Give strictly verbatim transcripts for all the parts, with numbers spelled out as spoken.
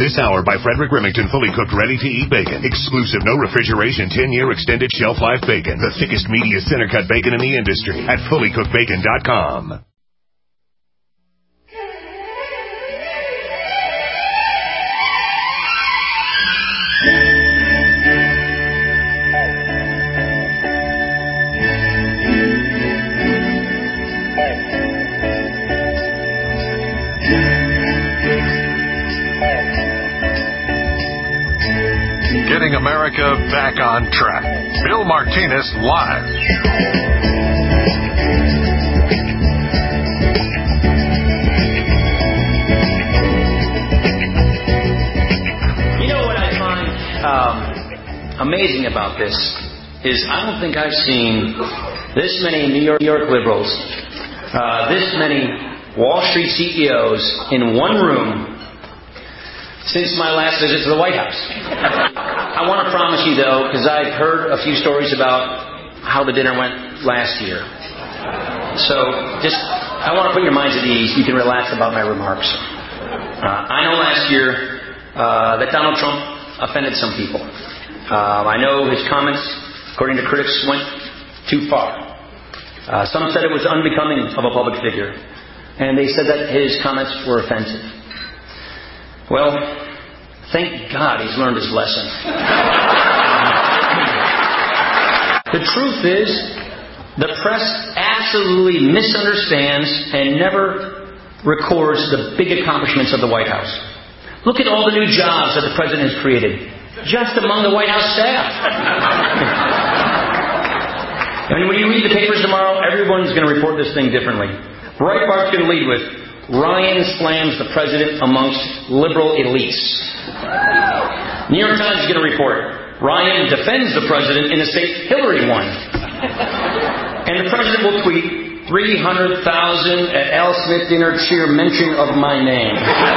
This hour by Frederick Remington, fully cooked, ready-to-eat bacon. Exclusive, no refrigeration, ten-year extended shelf life bacon. The thickest, meatiest, center-cut bacon in the industry at fully cooked bacon dot com. Getting America back on track. Bill Martinez live. You know what I find um, amazing about this is I don't think I've seen this many New York, New York liberals, uh, this many Wall Street C E Os in one room since my last visit to the White House. I want to promise you, though, because I've heard a few stories about how the dinner went last year. So just, I want to put your minds at ease. You can relax about my remarks. Uh, I know last year uh, that Donald Trump offended some people. Uh, I know his comments, according to critics, went too far. Uh, some said it was unbecoming of a public figure. And they said that his comments were offensive. Well, thank God he's learned his lesson. The truth is, the press absolutely misunderstands and never records the big accomplishments of the White House. Look at all the new jobs that the president has created, just among the White House staff. And when you read the papers tomorrow, everyone's going to report this thing differently. Breitbart's going to lead with, Ryan slams the president amongst liberal elites. New York Times is going to report, Ryan defends the president in a state Hillary won. And the president will tweet, three hundred thousand at Al Smith dinner cheer mention of my name.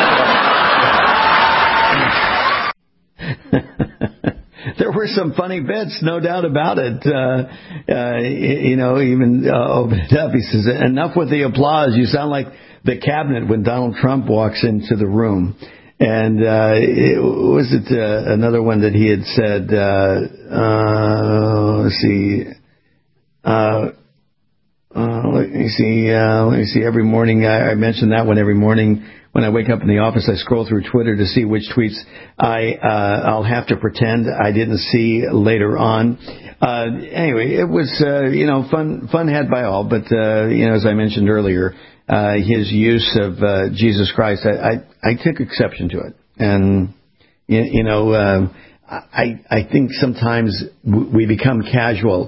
There were some funny bits, no doubt about it. Uh, uh, you know, even uh, opened it up. He says, enough with the applause. You sound like the cabinet when Donald Trump walks into the room. And uh, it, was it uh, another one that he had said, uh, uh, let's see, uh, uh, let me see, uh, let me see, every morning, I, I mentioned that one every morning. When I wake up in the office, I scroll through Twitter to see which tweets I, uh, I'll have to pretend I didn't see later on. Uh, anyway, it was, uh, you know, fun, fun had by all. But, uh, you know, as I mentioned earlier, uh, his use of uh, Jesus Christ, I, I, I took exception to it. And, you, you know, uh, I, I think sometimes we become casual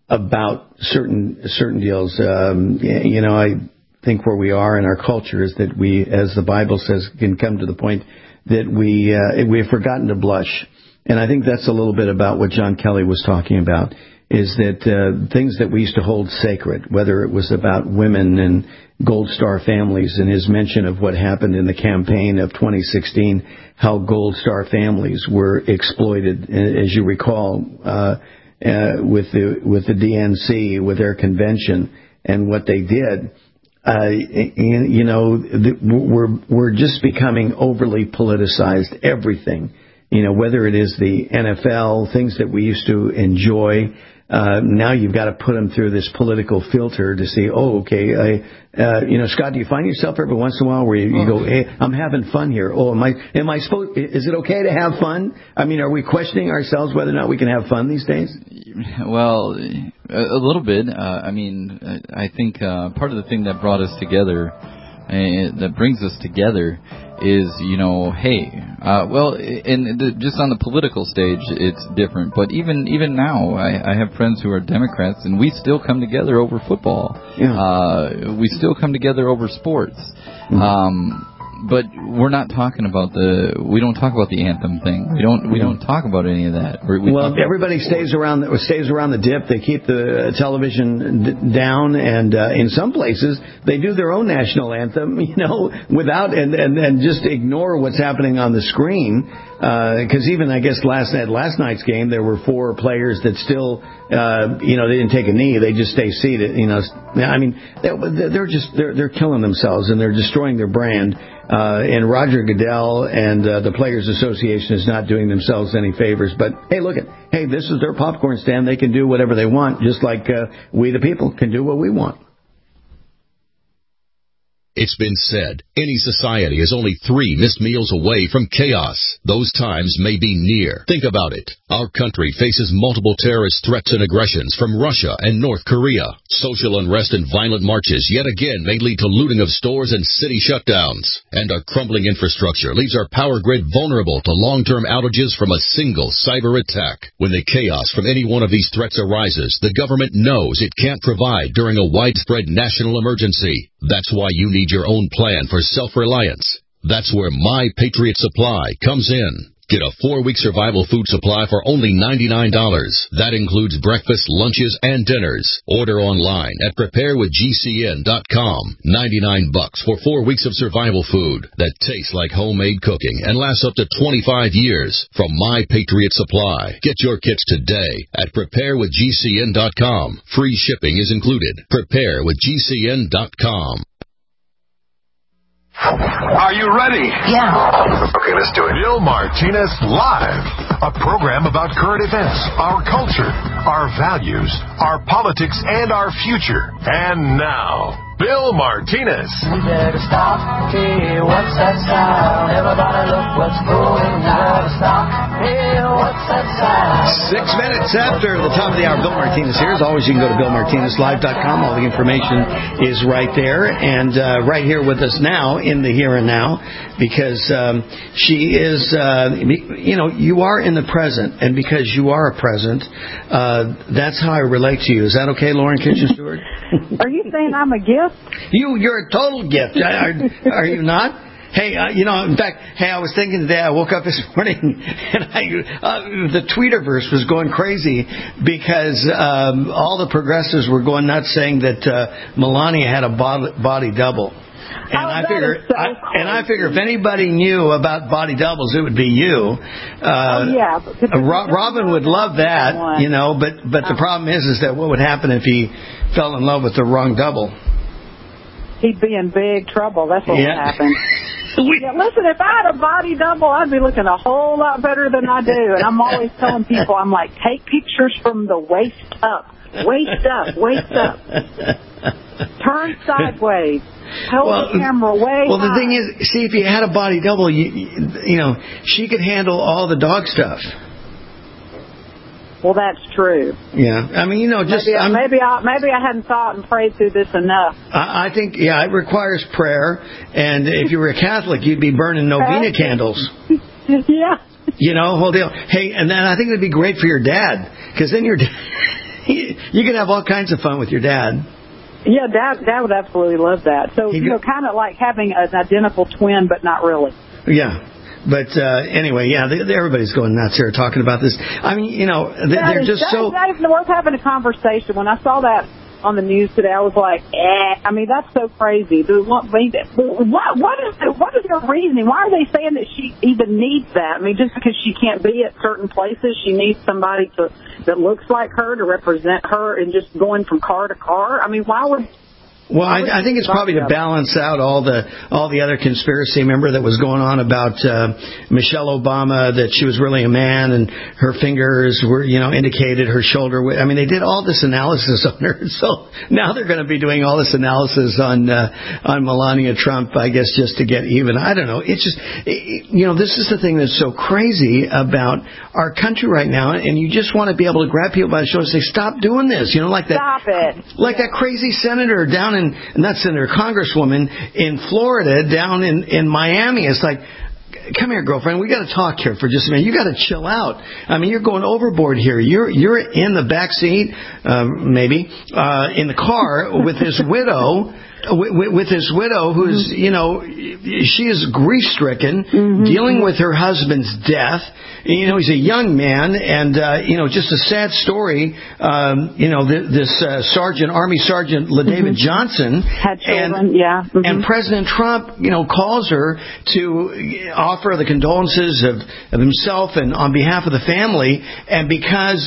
about certain, certain deals. Um, you know, I think where we are in our culture is that we, as the Bible says, can come to the point that we uh, we have forgotten to blush. And I think that's a little bit about what John Kelly was talking about, is that uh, things that we used to hold sacred, whether it was about women and Gold Star families and his mention of what happened in the campaign of twenty sixteen, how Gold Star families were exploited, as you recall, uh, uh, with the with the D N C, with their convention and what they did. Uh, and, you know, we're we're just becoming overly politicized. Everything, you know, whether it is the N F L, things that we used to enjoy. Uh, now you've got to put them through this political filter to see, oh, okay, I, uh, you know, Scott, do you find yourself every once in a while where you, you go, hey, I'm having fun here. Oh, am I, am I supposed, is it okay to have fun? I mean, are we questioning ourselves whether or not we can have fun these days? Well, a, a little bit. Uh, I mean, I think uh, part of the thing that brought us together, uh, that brings us together, is, you know, hey, uh, well, and the, just on the political stage, it's different. But even even now, I, I have friends who are Democrats, and we still come together over football. Yeah. Uh, we still come together over sports. Mm-hmm. Um, but we're not talking about the. We don't talk about the anthem thing. We don't. We don't talk about any of that. We well, everybody stays around. The, stays around the dip. They keep the television d- down, and uh, in some places they do their own national anthem. You know, without and and, and just ignore what's happening on the screen. Because uh, even I guess last at last night's game there were four players that still, uh, you know, they didn't take a knee. They just stay seated. You know, I mean, they're just they're they're killing themselves and they're destroying their brand. Uh, and Roger Goodell and uh, the Players Association is not doing themselves any favors. But, hey, look, at hey, this is their popcorn stand. They can do whatever they want, just like uh, we the people can do what we want. It's been said, any society is only three missed meals away from chaos. Those times may be near. Think about it. Our country faces multiple terrorist threats and aggressions from Russia and North Korea. Social unrest and violent marches yet again may lead to looting of stores and city shutdowns. And our crumbling infrastructure leaves our power grid vulnerable to long-term outages from a single cyber attack. When the chaos from any one of these threats arises, the government knows it can't provide during a widespread national emergency. That's why you need your own plan for self-reliance. That's where My Patriot Supply comes in. Get a four-week survival food supply for only ninety-nine dollars. That includes breakfast, lunches, and dinners. Order online at prepare with G C N dot com. ninety-nine bucks for four weeks of survival food that tastes like homemade cooking and lasts up to twenty-five years from My Patriot Supply. Get your kits today at prepare with G C N dot com. Free shipping is included. prepare with G C N dot com. Are you ready? Yeah. Okay, let's do it. Bill Martinez Live, a program about current events, our culture, our values, our politics, and our future. And now, Bill Martinez. We better stop. Hey, what's that sound? Everybody look what's going on. Stop. Hey, what's that sound? Six minutes after the top of the hour, Bill Martinez here. As always, you can go to bill martinez live dot com. All the information is right there. And uh, right here with us now in the here and now, because um, she is, uh, you know, you are in the present. And because you are a present, uh, that's how I relate to you. Is that okay, Lauren Kitchen Stewart? Are you saying I'm a gift? You, you're a total gift. Are, are you not? Hey, uh, you know, in fact, hey, I was thinking today, I woke up this morning, and I, uh, the Tweeterverse was going crazy because um, all the progressives were going nuts saying that uh, Melania had a body, body double. And oh, I figure, so I, and I figure, if anybody knew about body doubles, it would be you. Uh, oh, yeah. Ro- Robin would love that, you know. But but the problem is, is that what would happen if he fell in love with the wrong double? He'd be in big trouble. That's what yeah. would happen. Yeah, listen, if I had a body double, I'd be looking a whole lot better than I do. And I'm always telling people, I'm like, take pictures from the waist up, waist up, waist up, turn sideways. Hold well, the camera way Well, the high. thing is, see, if you had a body double, you, you know, she could handle all the dog stuff. Well, that's true. Yeah, I mean, you know, just maybe I, I'm, maybe I maybe I hadn't thought and prayed through this enough. I, I think, yeah, it requires prayer, and if you were a Catholic, you'd be burning novena candles. Yeah. You know, whole deal. Hey, and then I think it'd be great for your dad, because then your you can have all kinds of fun with your dad. Yeah, Dad, Dad would absolutely love that. So, you know, kind of like having an identical twin, but not really. Yeah. But uh, anyway, yeah, they, everybody's going nuts here talking about this. I mean, you know, they, they're just that, so... That is worth having a conversation. When I saw that on the news today, I was like, eh. I mean, that's so crazy. What, what, what, is the, what is their reasoning? Why are they saying that she even needs that? I mean, just because she can't be at certain places, she needs somebody to that looks like her to represent her and just going from car to car? I mean, why would... Well, I, I think it's probably to balance out all the all the other conspiracy, remember, that was going on about uh, Michelle Obama, that she was really a man and her fingers were, you know, indicated her shoulder. I mean, they did all this analysis on her. So now they're going to be doing all this analysis on uh, on Melania Trump, I guess, just to get even. I don't know. It's just, it, you know, this is the thing that's so crazy about our country right now. And you just want to be able to grab people by the shoulder and say, stop doing this. You know, like that. Stop it. Like yeah. that crazy senator down in And not Senator, Congresswoman in Florida, down in, in Miami. It's like, come here, girlfriend. We got to talk here for just a minute. You got to chill out. I mean, you're going overboard here. You're you're in the back seat, um, maybe, uh, in the car with his widow. With, with his widow, who's, you know, she is grief-stricken, mm-hmm. dealing with her husband's death. You know, he's a young man, and, uh, you know, just a sad story. Um, you know, th- this uh, Sergeant, Army Sergeant LaDavid mm-hmm. Johnson. Had children, and, yeah. Mm-hmm. And President Trump, you know, calls her to offer the condolences of, of himself and on behalf of the family. And because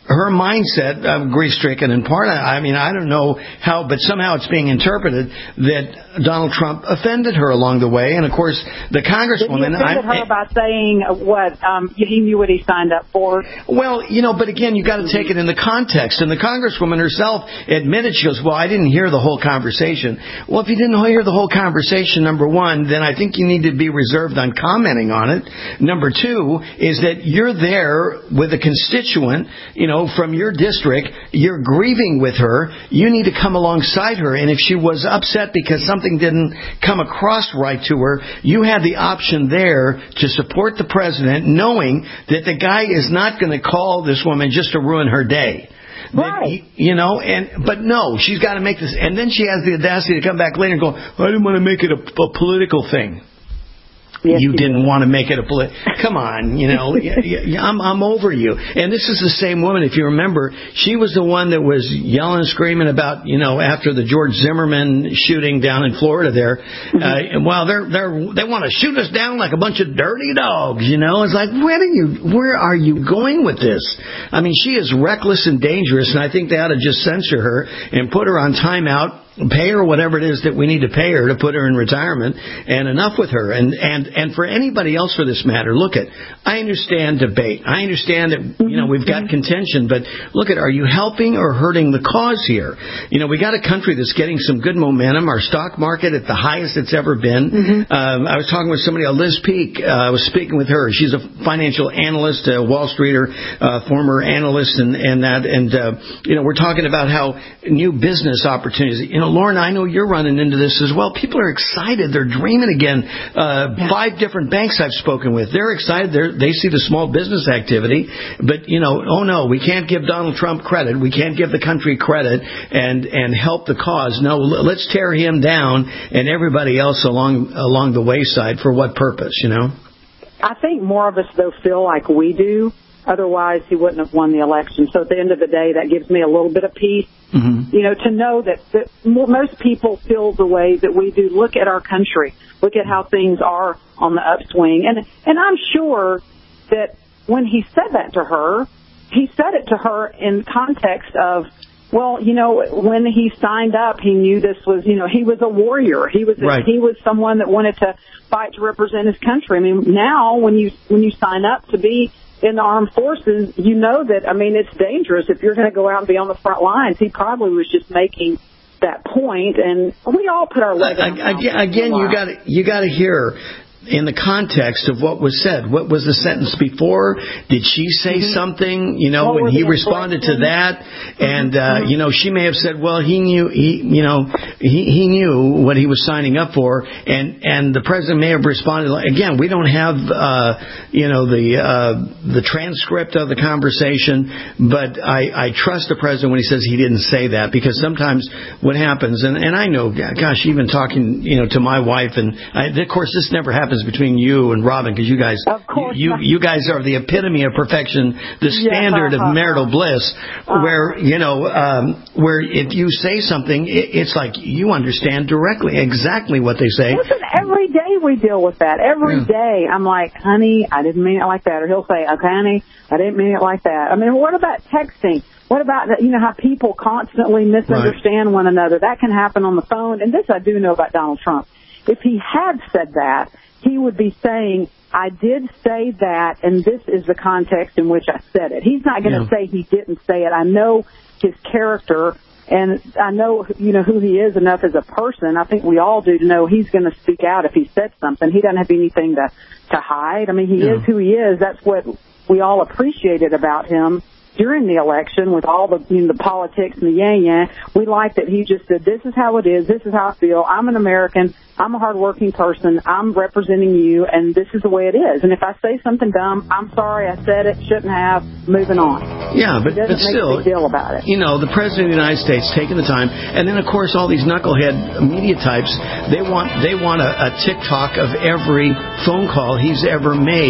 her mindset, uh, grief-stricken in part. I, I mean, I don't know how, but somehow it's being interpreted that Donald Trump offended her along the way. And, of course, the Congresswoman... Did he offended her by saying what, um, he knew what he signed up for? Well, you know, but again, you got to take it in the context. And the Congresswoman herself admitted, she goes, well, I didn't hear the whole conversation. Well, if you didn't hear the whole conversation, number one, then I think you need to be reserved on commenting on it. Number two is that you're there with a constituent, you know, from your district, you're grieving with her, you need to come alongside her, and if she was upset because something didn't come across right to her, you had the option there to support the president, knowing that the guy is not going to call this woman just to ruin her day. Right. He, you know, and but no, she's got to make this, and then she has the audacity to come back later and go, I didn't want to make it a, a political thing. Yes, you didn't did. want to make it a polit. Come on, you know, I'm I'm over you. And this is the same woman, if you remember, she was the one that was yelling and screaming about, you know, after the George Zimmerman shooting down in Florida there. Mm-hmm. Uh, and well, they're they're they want to shoot us down like a bunch of dirty dogs, you know. It's like, where are you where are you going with this? I mean, she is reckless and dangerous, and I think they ought to just censor her and put her on timeout. Pay her whatever it is that we need to pay her to put her in retirement, and enough with her. And and and for anybody else for this matter, look at, I understand debate. I understand that, you know, we've got contention, but look at, are you helping or hurting the cause here? You know, we got a country that's getting some good momentum. Our stock market at the highest it's ever been. Mm-hmm. Um, I was talking with somebody, uh, Liz Peek. Uh, I was speaking with her. She's a financial analyst, a Wall Streeter, uh, former analyst, and and that. And uh, you know, we're talking about how new business opportunities. You know, Lauren, I know you're running into this as well. People are excited. They're dreaming again. Uh, yeah. Five different banks I've spoken with. They're excited. They're, they see the small business activity. But, you know, oh, no, we can't give Donald Trump credit. We can't give the country credit and, and help the cause. No, let's tear him down and everybody else along along the wayside. For what purpose, you know? I think more of us, though, feel like we do. Otherwise, he wouldn't have won the election. So at the end of the day, that gives me a little bit of peace. Mm-hmm. You know, to know that, that most people feel the way that we do. Look at our country. Look at how things are on the upswing. And and I'm sure that when he said that to her, he said it to her in context of, well, you know, when he signed up, he knew this was, you know, he was a warrior. He was right. he was someone that wanted to fight to represent his country. I mean, now when you when you sign up to be in the armed forces, you know that, I mean, it's dangerous if you're going to go out and be on the front lines. He probably was just making that point, and we all put our leg on Again, again you got to you got to hear in the context of what was said. What was the sentence before? Did she say mm-hmm. something, you know, what when he responded to that? Mm-hmm. And, uh, mm-hmm. you know, she may have said, well, he knew, he, you know, he, he knew what he was signing up for. And, and the president may have responded. Again, we don't have, uh, you know, the, uh, the transcript of the conversation, but I, I trust the president when he says he didn't say that, because sometimes what happens, and, and I know, gosh, even talking, you know, to my wife, and I, of course, this never happens between you and Robin, because you guys, you, you you guys are the epitome of perfection, the standard yeah, uh, of marital uh, bliss. Uh, where you know, um, where if you say something, it, it's like you understand directly exactly what they say. Listen, every day we deal with that. Every yeah. day, I'm like, honey, I didn't mean it like that, or he'll say, okay, honey, I didn't mean it like that. I mean, what about texting? What about, you know, how people constantly misunderstand right. one another? That can happen on the phone. And this I do know about Donald Trump. If he had said that, he would be saying, I did say that, and this is the context in which I said it. He's not going to yeah. say he didn't say it. I know his character, and I know, you know, who he is enough as a person. I think we all do to know he's going to speak out if he said something. He doesn't have anything to, to hide. I mean, he yeah. is who he is. That's what we all appreciated about him during the election, with all the, you know, the politics and the yang-yang. We liked that he just said, this is how it is, this is how I feel, I'm an American, I'm a hardworking person, I'm representing you, and this is the way it is. And if I say something dumb, I'm sorry, I said it, shouldn't have, moving on. Yeah, but, but still, make a big deal about it. You know, the President of the United States taking the time, and then, of course, all these knucklehead media types, they want they want a, a TikTok of every phone call he's ever made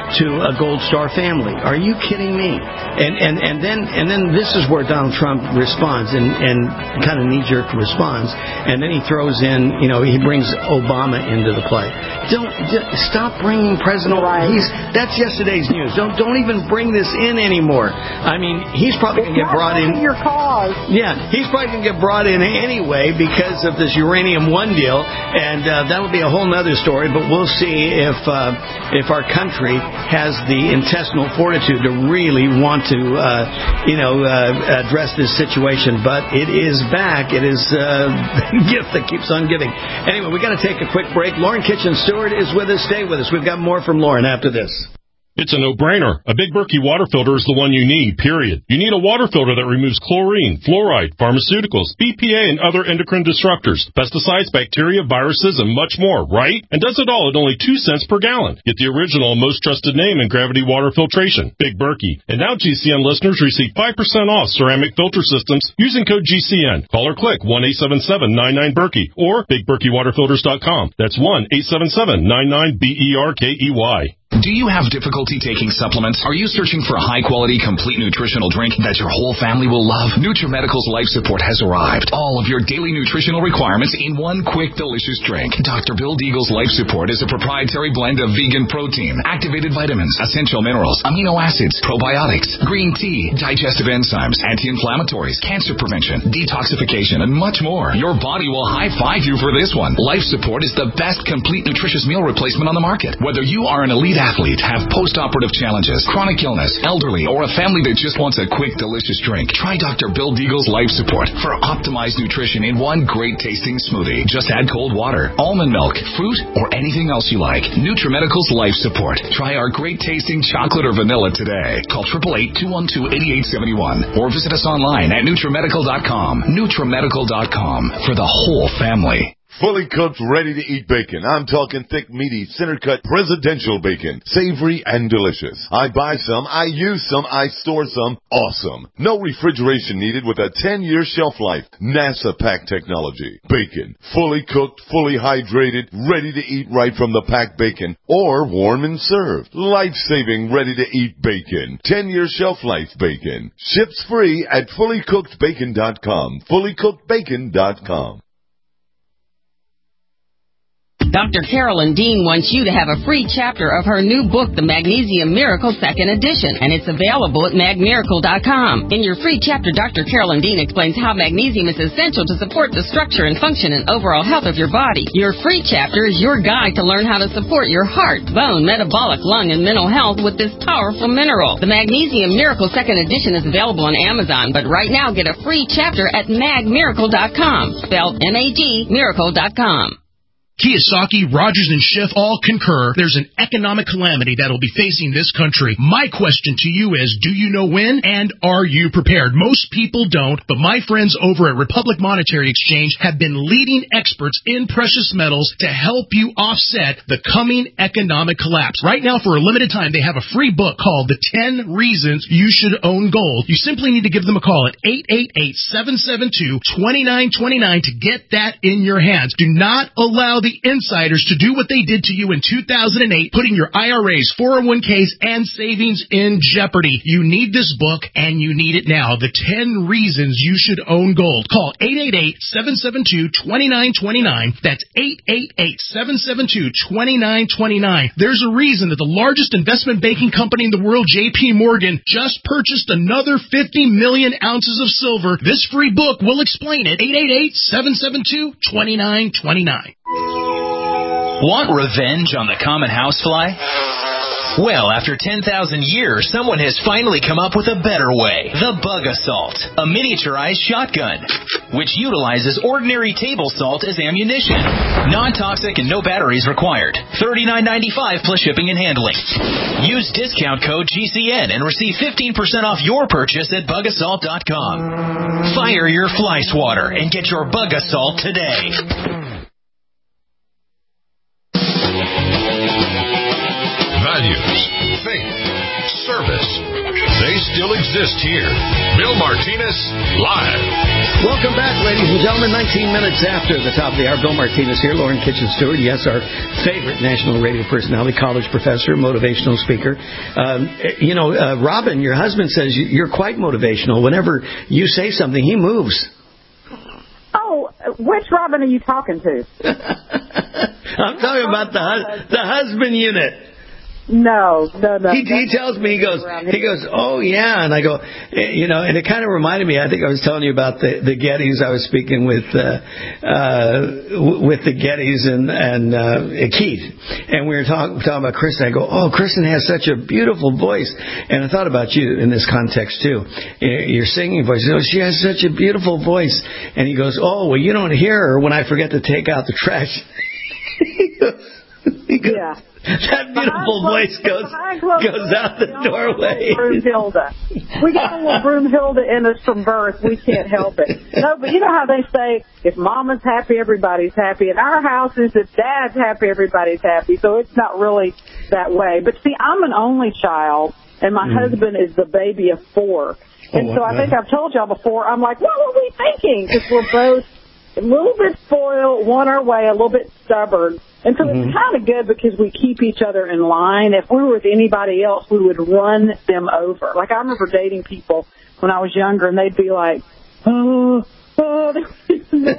to a Gold Star family. Are you kidding me? And and, and then and then this is where Donald Trump responds and, and kind of knee-jerk responds, and then he throws in, you know, he brings Obama into the play. Don't d- stop bringing President Obama. He's that's yesterday's news. Don't don't even bring this in anymore. I mean, he's probably going to get brought in. Your cause. Yeah, he's probably going to get brought in anyway because of this Uranium One deal, and uh, that would be a whole other story. But we'll see if uh, if our country has the intestinal fortitude to really want to, uh, you know, uh, address this situation. But it is back. It is uh, the gift that keeps on giving. Anyway, we got to take a quick break. Lauren Kitchen Stewart is with us. Stay with us. We've got more from Lauren after this. It's a no-brainer. A Big Berkey water filter is the one you need, period. You need a water filter that removes chlorine, fluoride, pharmaceuticals, B P A, and other endocrine disruptors, pesticides, bacteria, viruses, and much more, right? And does it all at only two cents per gallon. Get the original and most trusted name in gravity water filtration, Big Berkey. And now G C N listeners receive five percent off ceramic filter systems using code G C N. Call or click one eight seven seven nine nine Berkey or big berkey water filters dot com. That's one eight seven seven nine nine B E R K E Y. Do you have difficulty taking supplements? Are you searching for a high-quality, complete nutritional drink that your whole family will love? NutriMedical's Life Support has arrived. All of your daily nutritional requirements in one quick, delicious drink. Doctor Bill Deagle's Life Support is a proprietary blend of vegan protein, activated vitamins, essential minerals, amino acids, probiotics, green tea, digestive enzymes, anti-inflammatories, cancer prevention, detoxification, and much more. Your body will high-five you for this one. Life Support is the best complete nutritious meal replacement on the market. Whether you are an elite athlete, have post-operative challenges, chronic illness, elderly, or a family that just wants a quick, delicious drink, try Doctor Bill Deagle's Life Support for optimized nutrition in one great tasting smoothie. Just add cold water, almond milk, fruit, or anything else you like. NutriMedical's Life Support. Try our great tasting chocolate or vanilla today. Call eight eight eight, two one two, eight eight seven one or visit us online at NutriMedical dot com. NutriMedical dot com for the whole family. Fully cooked, ready-to-eat bacon. I'm talking thick, meaty, center-cut, presidential bacon. Savory and delicious. I buy some, I use some, I store some. Awesome. No refrigeration needed with a ten-year shelf life. NASA pack technology. Bacon. Fully cooked, fully hydrated, ready to eat right from the packed bacon. Or warm and served. Life-saving, ready-to-eat bacon. ten-year shelf life bacon. Ships free at fully cooked bacon dot com. fully cooked bacon dot com. Doctor Carolyn Dean wants you to have a free chapter of her new book, The Magnesium Miracle Second Edition, and it's available at mag miracle dot com. In your free chapter, Doctor Carolyn Dean explains how magnesium is essential to support the structure and function and overall health of your body. Your free chapter is your guide to learn how to support your heart, bone, metabolic, lung, and mental health with this powerful mineral. The Magnesium Miracle Second Edition is available on Amazon, but right now get a free chapter at mag miracle dot com, spelled M A G miracle dot com. Kiyosaki, Rogers, and Schiff all concur there's an economic calamity that will be facing this country. My question to you is, do you know when, and are you prepared? Most people don't, but my friends over at Republic Monetary Exchange have been leading experts in precious metals to help you offset the coming economic collapse. Right now, for a limited time, they have a free book called The ten Reasons You Should Own Gold. You simply need to give them a call at eight eight eight, seven seven two, two nine two nine to get that in your hands. Do not allow the insiders to do what they did to you in two thousand eight, putting your I R As, four oh one k's, and savings in jeopardy. You need this book, and you need it now. The ten Reasons You Should Own Gold. Call eight eight eight, seven seven two, two nine two nine. That's eight eight eight, seven seven two, two nine two nine. There's a reason that the largest investment banking company in the world, J P Morgan, just purchased another fifty million ounces of silver. This free book will explain it. eight eight eight, seven seven two, two nine two nine. Want revenge on the common housefly? Well, after ten thousand years, someone has finally come up with a better way. The Bug Assault, a miniaturized shotgun, which utilizes ordinary table salt as ammunition. Non-toxic and no batteries required. thirty-nine ninety-five plus shipping and handling. Use discount code G C N and receive fifteen percent off your purchase at bug assault dot com. Fire your fly swatter and get your Bug Assault today. Value, values, faith, service. They still exist here. Bill Martinez, live. Welcome back, ladies and gentlemen. nineteen minutes after the top of the hour, Bill Martinez here, Lauren Kitchen Stewart. Yes, our favorite national radio personality, college professor, motivational speaker. Um, you know, uh, Robin, your husband says you're quite motivational. Whenever you say something, he moves. Oh, which Robin are you talking to? I'm talking about the hu- the husband unit. No, no, no. He, he tells me, he goes, he goes, oh yeah, and I go, you know, and it kind of reminded me. I think I was telling you about the the Gettys. I was speaking with uh, uh, with the Gettys and and uh, Keith, and we were talking talking about Kristen. I go, oh, Kristen has such a beautiful voice, and I thought about you in this context too. Your singing voice. You know, she has such a beautiful voice, and he goes, oh, well, you don't hear her when I forget to take out the trash. he goes, yeah. That beautiful voice goes goes out the doorway. Broomhilda. We got a little Broomhilda in us from birth. We can't help it. No, but you know how they say, if Mama's happy, everybody's happy. In our houses, if Dad's happy, everybody's happy. So it's not really that way. But see, I'm an only child, and my mm. husband is the baby of four. And oh, so I think I've told y'all before, I'm like, what were we thinking? Because we're both a little bit spoiled, want our way, a little bit stubborn. And so mm-hmm. it's kind of good because we keep each other in line. If we were with anybody else, we would run them over. Like, I remember dating people when I was younger, and they'd be like, oh, oh, they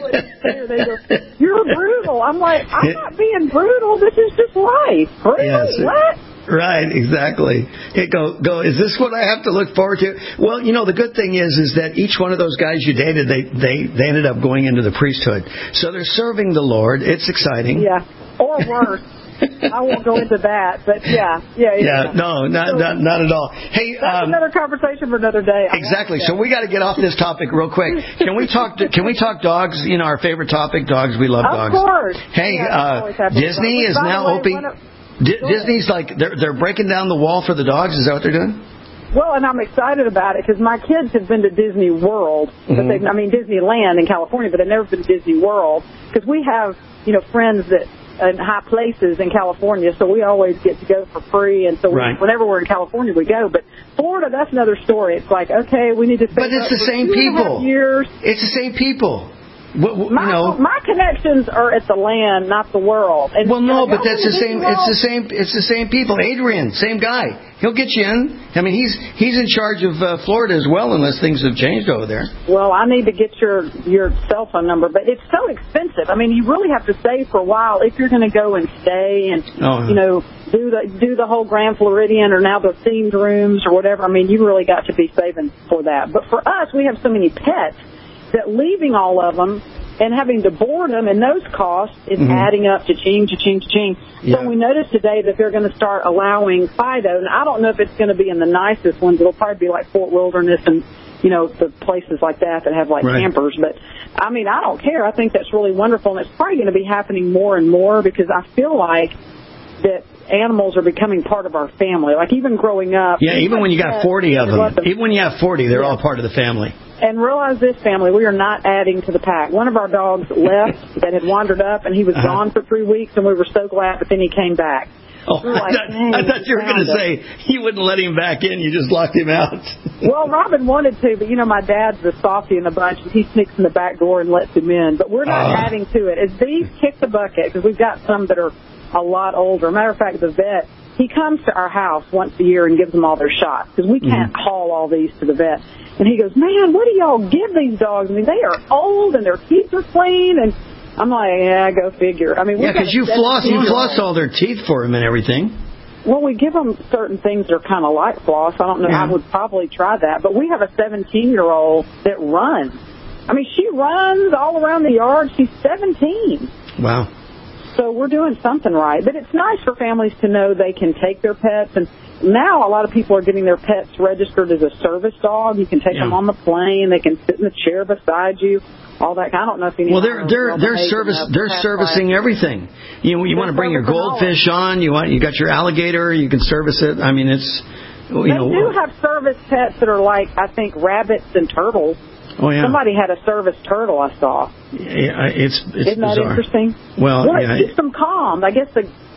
go, you're brutal. I'm like, I'm not being brutal. This is just life. Really? Yes. What? Right, exactly. It go go. Is this what I have to look forward to? Well, you know, the good thing is, is that each one of those guys you dated, they they they ended up going into the priesthood, so they're serving the Lord. It's exciting. Yeah, or worse. I won't go into that, but yeah, yeah, yeah. Yeah, no, not so, not, not at all. Hey, that's um, another conversation for another day. Exactly. So we got to get off this topic real quick. Can we talk? To, can we talk dogs? You know, our favorite topic, dogs. We love dogs. Of course. Hey, yeah, uh, Disney is now opening. D- Disney's like they're they're breaking down the wall for the dogs. Is that what they're doing? Well, and I'm excited about it because my kids have been to Disney World, mm-hmm. but they, I mean Disneyland in California, but they've never been to Disney World because we have you know friends that in high places in California, so we always get to go for free, and so right. we, whenever we're in California, we go. But Florida, that's another story. It's like okay, we need to. But it's the same people. Years. It's the same people. What, what, my, you know, my connections are at the land, not the world. And, well, no, you know, but that's the same. It's the same. It's the same people. Adrian, same guy. He'll get you in. I mean, he's he's in charge of uh, Florida as well, unless things have changed over there. Well, I need to get your your cell phone number, but it's so expensive. I mean, you really have to stay for a while if you're going to go and stay and oh. you know do the do the whole Grand Floridian or now the themed rooms or whatever. I mean, you really got to be saving for that. But for us, we have so many pets that leaving all of them and having to board them and those costs is mm-hmm. adding up to ching, to ching, to ching. Yeah. So we noticed today that they're going to start allowing Fido, and I don't know if it's going to be in the nicest ones. It'll probably be like Fort Wilderness and, you know, the places like that that have like right. campers. But, I mean, I don't care. I think that's really wonderful, and it's probably going to be happening more and more because I feel like that animals are becoming part of our family. Like even growing up. Yeah, even when you got forty of them. them. Even when you have forty, they're yeah. all part of the family. And realize this, family, we are not adding to the pack. One of our dogs left that had wandered up, and he was uh-huh. gone for three weeks, and we were so glad, but then he came back. Oh, we like, I, thought, I thought you were going to say you wouldn't let him back in, you just locked him out. Well, Robin wanted to, but, you know, my dad's the softy in the bunch, and he sneaks in the back door and lets him in. But we're not uh. adding to it. As these kick the bucket, because we've got some that are a lot older. Matter of fact, the vet, he comes to our house once a year and gives them all their shots, because we can't mm-hmm. haul all these to the vet. And he goes, man, what do y'all give these dogs? I mean, they are old and their teeth are clean. And I'm like, yeah, go figure. I mean, yeah, because you floss, you floss all their teeth for them and everything. Well, we give them certain things that are kind of like floss. I don't know. Yeah. I would probably try that. But we have a seventeen-year-old that runs. I mean, she runs all around the yard. She's seventeen. Wow. So we're doing something right. But it's nice for families to know they can take their pets. And now a lot of people are getting their pets registered as a service dog. You can take yeah. them on the plane. They can sit in the chair beside you. All that. I don't know if you. Well, they're they're they're service they're servicing life. everything. You you want to bring your goldfish on. You want you got your alligator. You can service it. I mean, it's you they know. They do have service pets that are like I think rabbits and turtles. Oh yeah. Somebody had a service turtle I saw. Yeah, it's it's Isn't that bizarre. interesting? Well, well yeah. It keeps them calm. I guess the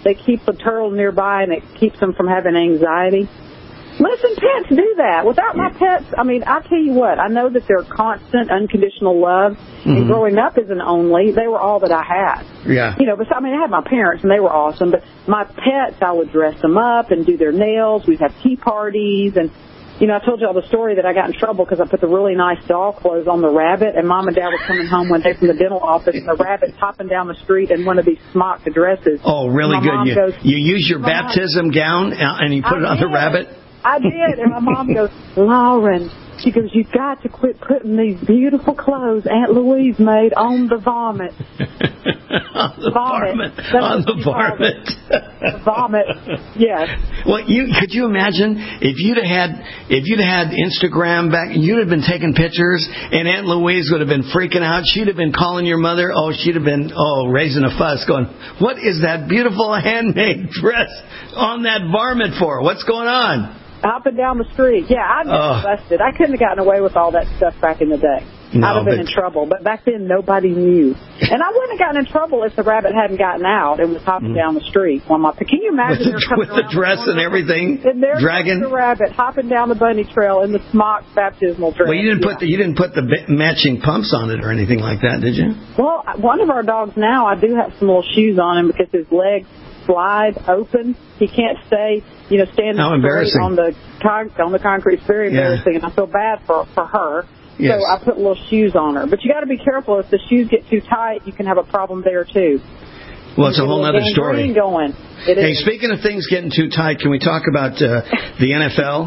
they keep the turtle nearby and it keps them from having anxiety. Listen, pets do that. Without my pets, I mean, I tell you what, I know that they're constant, unconditional love. Mm-hmm. And growing up as an only, they were all that I had. Yeah. You know, but I mean, I had my parents and they were awesome. But my pets, I would dress them up and do their nails. We'd have tea parties. And, you know, I told you all the story that I got in trouble because I put the really nice doll clothes on the rabbit. And Mom and Dad were coming home one day from the dental office and the rabbit's hopping down the street in one of these smock dresses. Oh, really good. Mom You, goes, you use your baptism gown and you put I it on did. the rabbit? I did, and my mom goes, Lauren, she goes, you've got to quit putting these beautiful clothes Aunt Louise made on the vomit. on the vomit. varmint. On the varmint. Vomit. Yes. Well, you could you imagine if you'd have had if you'd had Instagram back, you'd have been taking pictures, and Aunt Louise would have been freaking out. She'd have been calling your mother. Oh, she'd have been oh raising a fuss, going, "What is that beautiful handmade dress on that varmint for? What's going on?" Hopping down the street. Yeah, I'd been Oh. busted. I couldn't have gotten away with all that stuff back in the day. No, I'd have been but- in trouble. But back then, nobody knew. And I wouldn't have gotten in trouble if the rabbit hadn't gotten out and was hopping Mm. down the street. While my, can you imagine With the, her coming with the around dress the and everything, and there dragging. goes the rabbit hopping down the bunny trail in the smock baptismal dress. Well, you didn't Yeah. put the, you didn't put the ba- matching pumps on it or anything like that, did you? Well, one of our dogs now, I do have some little shoes on him because his legs slide open. He can't stay, you know, standing How straight embarrassing. on the con- on the concrete. It's very Yeah. embarrassing, and I feel bad for for her. Yes. So I put little shoes on her. But you got to be careful. If the shoes get too tight, you can have a problem there too. Well, it's a You whole get other little story. gangrene Going. It Hey, is. speaking of things getting too tight, can we talk about uh, the N F L?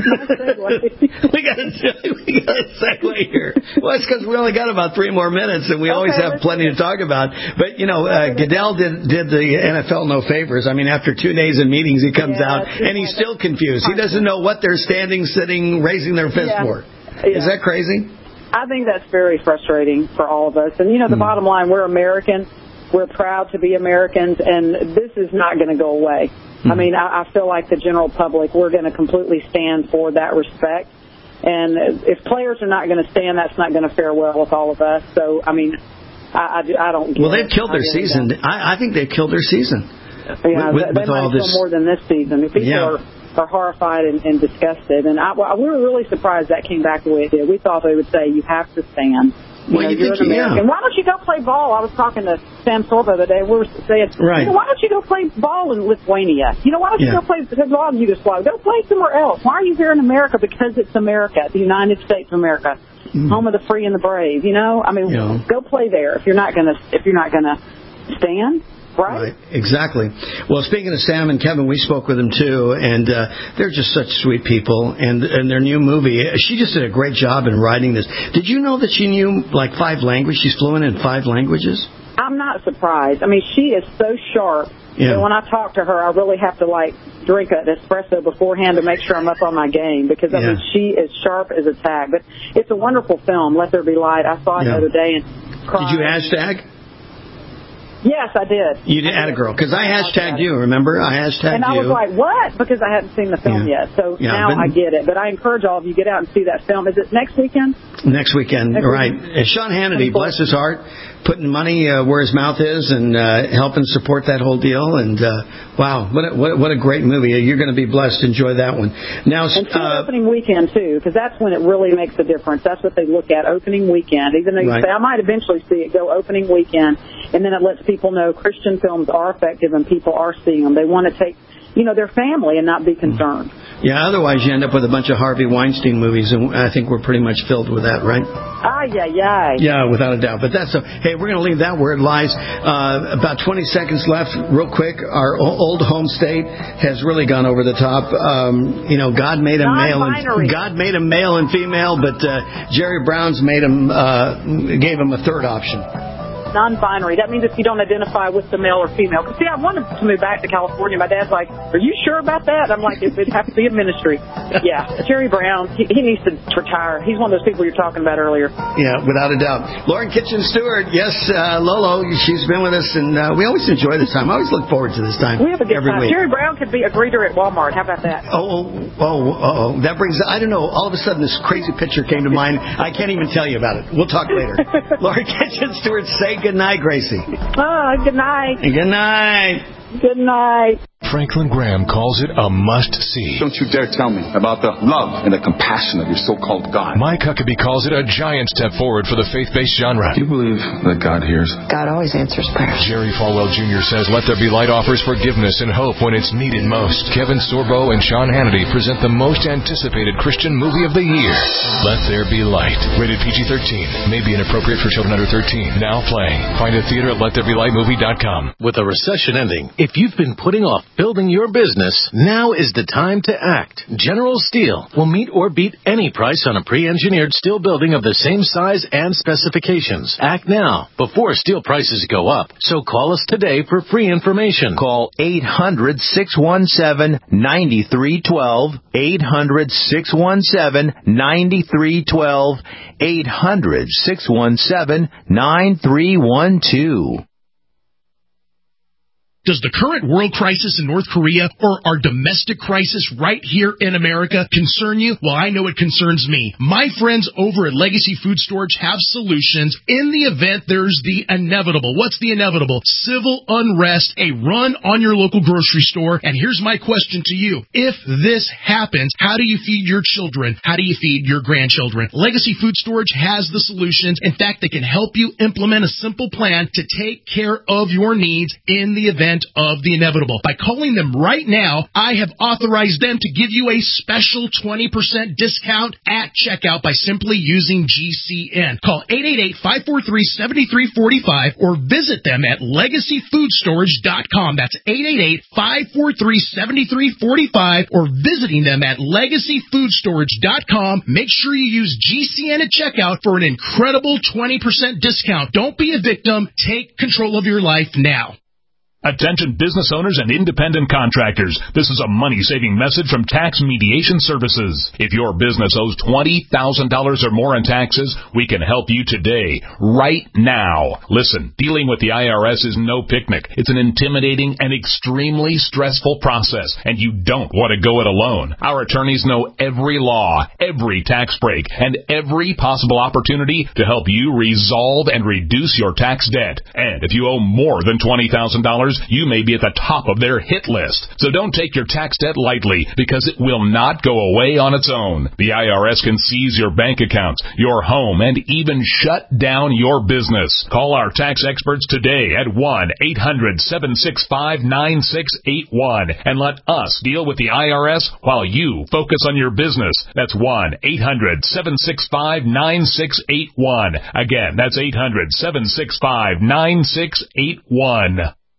we got to we got to segue here. Well, it's because we only got about three more minutes, and we always Okay, have let's plenty to talk about. But you know, uh, Goodell did did the N F L no favors. I mean, after two days of meetings, he comes Yeah, out and he's still confused. He doesn't know what they're standing, sitting, raising their fist Yeah. for. Yeah. Is that crazy? I think that's very frustrating for all of us. And, you know, the Hmm. bottom line, we're American. We're proud to be Americans, and this is not going to go away. Hmm. I mean, I, I feel like the general public, we're going to completely stand for that respect. And if players are not going to stand, that's not going to fare well with all of us. So, I mean, I, I, I don't get Well, they've it. killed I their really season. don't. I, I think they've killed their season. Yeah, with, they, with they might all have this. killed more than this season. People Yeah. are, are horrified and, and disgusted. And I, well, we were really surprised that came back the way it did. We thought they would say, you have to stand. You Well, know, you you're think- an American. yeah. Why don't you go play ball? I was talking to Sam Sorbo the other day. We were saying, Right. you know, why don't you go play ball in Lithuania? You know, why don't Yeah. you go play ball in Yugoslavia? Go play somewhere else. Why are you here in America? Because it's America, the United States of America, Mm. home of the free and the brave. You know, I mean, Yeah. go play there if you're not gonna if you're not gonna stand. Right? Right, exactly. Well, speaking of Sam and Kevin, we spoke with them too, and uh, they're just such sweet people. And and their new movie, she just did a great job in writing this. Did you know that she knew like five languages? She's fluent in five languages. I'm not surprised. I mean, she is so sharp. Yeah. And when I talk to her, I really have to like drink an espresso beforehand to make sure I'm up on my game because I Yeah. mean, she is sharp as a tack. But it's a wonderful film. Let There Be Light. I saw it Yeah. the other day and cried. Did you hashtag? Yes, I did. You did, add a girl, because I hashtagged you. Remember, I hashtagged And I you. was like, what? Because I hadn't seen the film Yeah. yet. So Yeah, now but- I get it. But I encourage all of you, get out and see that film. Is it next weekend? Next weekend, Next right? weekend. Uh, Sean Hannity, bless his heart, putting money uh, where his mouth is and uh, helping support that whole deal. And uh, wow, what a, what, a- what a great movie! You're going to be blessed. Enjoy that one. Now, And see uh, opening weekend, too, because that's when it really makes a difference. That's what they look at, opening weekend. Even though you Right. say, I might eventually see it, go opening weekend. And then it lets people know Christian films are effective and people are seeing them. They want to take, you know, their family and not be concerned. yeah. Otherwise, you end up with a bunch of Harvey Weinstein movies, and I think we're pretty much filled with that, right? Ay, ay, ay. Yeah, without a doubt. But that's a, hey, we're going to leave that where it lies. Uh, about twenty seconds left, real quick. Our o- old home state has really gone over the top. Um, you know, God made a male and Non-binary. God made a male and female, but uh, Jerry Brown's made him uh, gave him a third option. Non-binary. That means if you don't identify with the male or female. 'Cause see, I wanted to move back to California. My dad's like, are you sure about that? I'm like, it'd have to be a ministry. Yeah, Jerry Brown, he, he needs to retire. He's one of those people you're talking about earlier. Yeah, without a doubt. Lauren Kitchen Stewart, yes, uh, Lolo, she's been with us, and uh, we always enjoy this time. I always look forward to this time. We have a good every time. week. Jerry Brown could be a greeter at Walmart. How about that? Oh, oh, oh, oh, that brings, I don't know, all of a sudden this crazy picture came to mind. I can't even tell you about it. We'll talk later. Lauren Kitchen Stewart, say goodnight, Gracie. Oh, good night. Good night. Good night. Franklin Graham calls it a must-see. Don't you dare tell me about the love and the compassion of your so-called God. Mike Huckabee calls it a giant step forward for the faith-based genre. Do you believe that God hears? God always answers prayers. Jerry Falwell Junior says Let There Be Light offers forgiveness and hope when it's needed most. Kevin Sorbo and Sean Hannity present the most anticipated Christian movie of the year, Let There Be Light. Rated P G thirteen. May be inappropriate for children under thirteen. Now playing. Find a theater at let there be light movie dot com. With a recession ending, if you've been putting off building your business, now is the time to act. General Steel will meet or beat any price on a pre-engineered steel building of the same size and specifications. Act now, before steel prices go up. So call us today for free information. Call eight hundred, six one seven, nine three one two, eight hundred, six one seven, nine three one two, eight hundred, six one seven, nine three one two. Does the current world crisis in North Korea or our domestic crisis right here in America concern you? Well, I know it concerns me. My friends over at Legacy Food Storage have solutions in the event there's the inevitable. What's the inevitable? Civil unrest, a run on your local grocery store. And here's my question to you. If this happens, how do you feed your children? How do you feed your grandchildren? Legacy Food Storage has the solutions. In fact, they can help you implement a simple plan to take care of your needs in the event of the inevitable. By calling them right now, I have authorized them to give you a special twenty percent discount at checkout by simply using G C N. Call eight eight eight, five four three, seven three four five or visit them at legacy food storage dot com. That's eight eight eight, five four three, seven three four five or visiting them at legacy food storage dot com. Make sure you use G C N at checkout for an incredible twenty percent discount. Don't be a victim. Take control of your life now. Attention business owners and independent contractors. This is a money-saving message from Tax Mediation Services. If your business owes twenty thousand dollars or more in taxes, we can help you today, right now. Listen, dealing with the I R S is no picnic. It's an intimidating and extremely stressful process, and you don't want to go it alone. Our attorneys know every law, every tax break, and every possible opportunity to help you resolve and reduce your tax debt. And if you owe more than twenty thousand dollars, you may be at the top of their hit list. So don't take your tax debt lightly, because it will not go away on its own. The I R S can seize your bank accounts, your home, and even shut down your business. Call our tax experts today at one eight hundred, seven six five, nine six eight one and let us deal with the I R S while you focus on your business. That's one eight hundred, seven six five, nine six eight one. Again, that's eight hundred, seven six five, nine six eight one.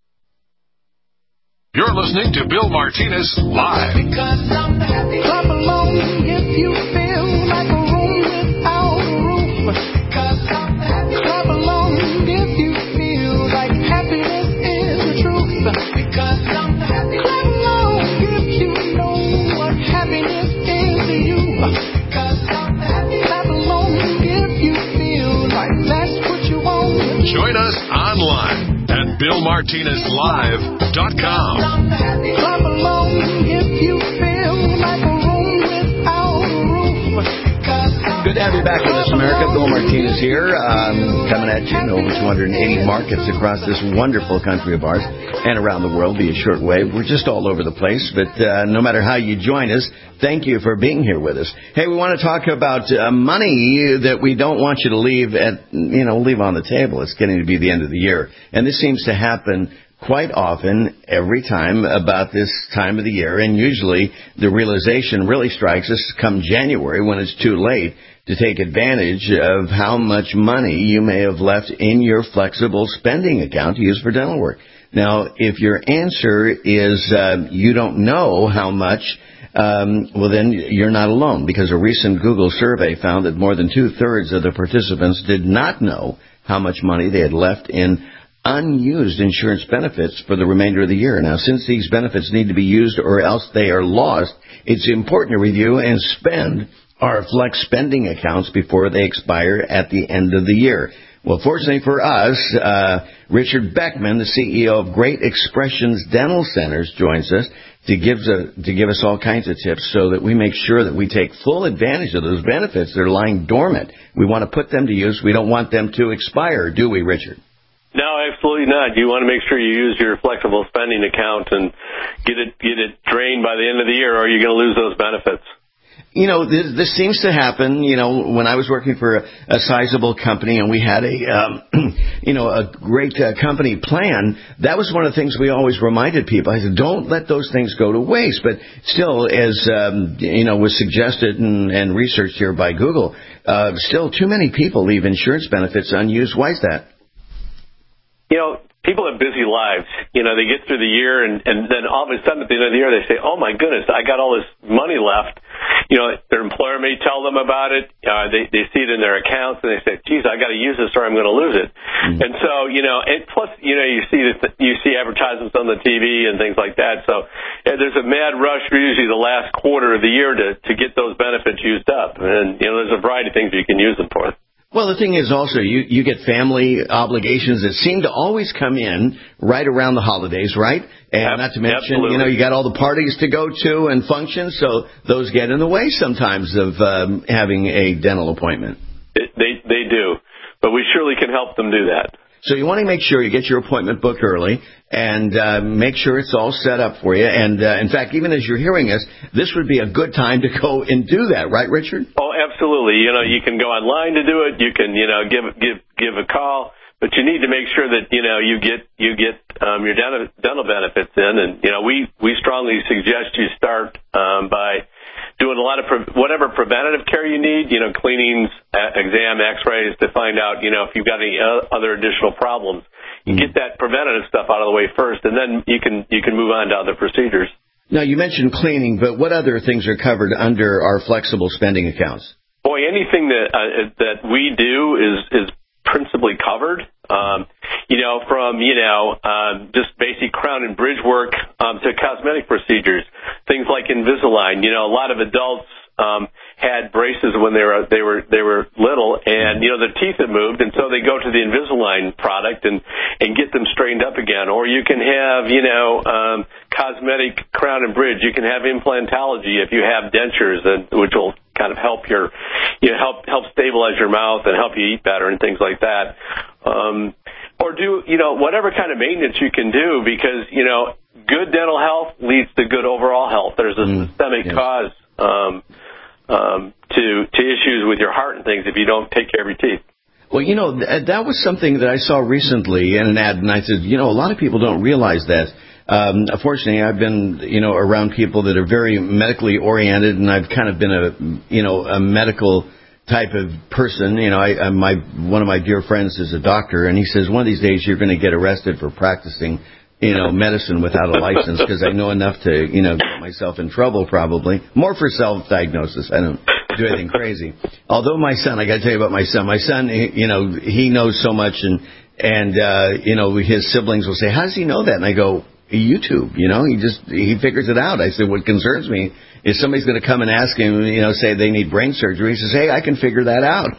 You're listening to Bill Martinez Live. Because I'm happy. Clap along if you feel like a room without a roof. Because I'm happy. Clap along if you feel like happiness is the truth. Because I'm happy. Clap along if you know what happiness is to you. Because I'm happy. Clap along if you feel like that's what you want. Join us online at bill martinez live dot com. Clap along if you feel like a room without a roof. Good to have you back with us, America. Bill Martinez here, um, coming at you in over two hundred eighty markets across this wonderful country of ours and around the world via shortwave. We're just all over the place, but uh, no matter how you join us, thank you for being here with us. Hey, we want to talk about uh, money that we don't want you to leave at, you know, leave on the table. It's getting to be the end of the year, and this seems to happen quite often, every time about this time of the year, and usually the realization really strikes us come January when it's too late to take advantage of how much money you may have left in your flexible spending account to use for dental work. Now, if your answer is uh, you don't know how much, um, well, then you're not alone, because a recent Google survey found that more than two-thirds of the participants did not know how much money they had left in unused insurance benefits for the remainder of the year. Now, since these benefits need to be used or else they are lost, it's important to review and spend our flex spending accounts before they expire at the end of the year. Well, fortunately for us, uh, Richard Beckman, the C E O of Great Expressions Dental Centers, joins us to give, a, to give us all kinds of tips so that we make sure that we take full advantage of those benefits that are lying dormant. We want to put them to use. We don't want them to expire, do we, Richard? No, absolutely not. You want to make sure you use your flexible spending account and get it get it drained by the end of the year, or you're going to lose those benefits. You know, this, this seems to happen, you know, when I was working for a, a sizable company and we had a, um, you know, a great uh, company plan, that was one of the things we always reminded people. I said, don't let those things go to waste. But still, as, um, you know, was suggested and, and researched here by Google, uh, still too many people leave insurance benefits unused. Why is that? You know, people have busy lives. You know, they get through the year, and, and then all of a sudden at the end of the year, they say, oh, my goodness, I got all this money left. You know, their employer may tell them about it. Uh, they, they see it in their accounts, and they say, geez, I got to use this or I'm going to lose it. Mm-hmm. And so, you know, and plus, you know, you see this, you see advertisements on the T V and things like that. So yeah, there's a mad rush for usually the last quarter of the year to, to get those benefits used up. And, you know, there's a variety of things you can use them for. Well, the thing is also you, you get family obligations that seem to always come in right around the holidays, right? And yep, not to mention, absolutely. You know, you got all the parties to go to and functions, so those get in the way sometimes of um, having a dental appointment. It, they they do, but we surely can help them do that. So you want to make sure you get your appointment booked early and uh, make sure it's all set up for you. And, uh, in fact, even as you're hearing us, this would be a good time to go and do that, right, Richard? Oh, absolutely. You know, you can go online to do it. You can, you know, give give give a call. But you need to make sure that, you know, you get you get um, your dental, dental benefits in. And, you know, we, we strongly suggest you start um, by doing a lot of pre- whatever preventative care you need, you know, cleanings, uh, exam, x-rays to find out, you know, if you've got any uh, other additional problems. You get that preventative stuff out of the way first, and then you can you can move on to other procedures. Now, you mentioned cleaning, but what other things are covered under our flexible spending accounts? Boy, anything that uh, that we do is is principally covered. Um, you know, from, you know, um, just basic crown and bridge work um, to cosmetic procedures, things like Invisalign. You know, a lot of adults um, had braces when they were they were they were little, and you know their teeth had moved, and so they go to the Invisalign product and and get them straightened up again. Or you can have, you know, um, cosmetic crown and bridge. You can have implantology if you have dentures, and which will kind of help your, you know, help help stabilize your mouth and help you eat better and things like that. Um, or do, you know, whatever kind of maintenance you can do, because, you know, good dental health leads to good overall health. There's a mm, systemic yes. cause um, um, to to issues with your heart and things if you don't take care of your teeth. Well, you know, th- that was something that I saw recently in an ad, and I said, you know, a lot of people don't realize that. Um, unfortunately, I've been, you know, around people that are very medically oriented, and I've kind of been a, you know, a medical type of person. You know, I, I my one of my dear friends is a doctor, and he says one of these days you're going to get arrested for practicing, you know, medicine without a license, because I know enough to, you know, get myself in trouble probably. More for self-diagnosis. I don't do anything crazy. Although my son, I got to tell you about my son. My son, you know, he knows so much, and and uh, you know, his siblings will say, "How does he know that?" And I go, YouTube, you know, he just, he figures it out. I said, what concerns me is somebody's going to come and ask him, you know, say they need brain surgery. He says, hey, I can figure that out.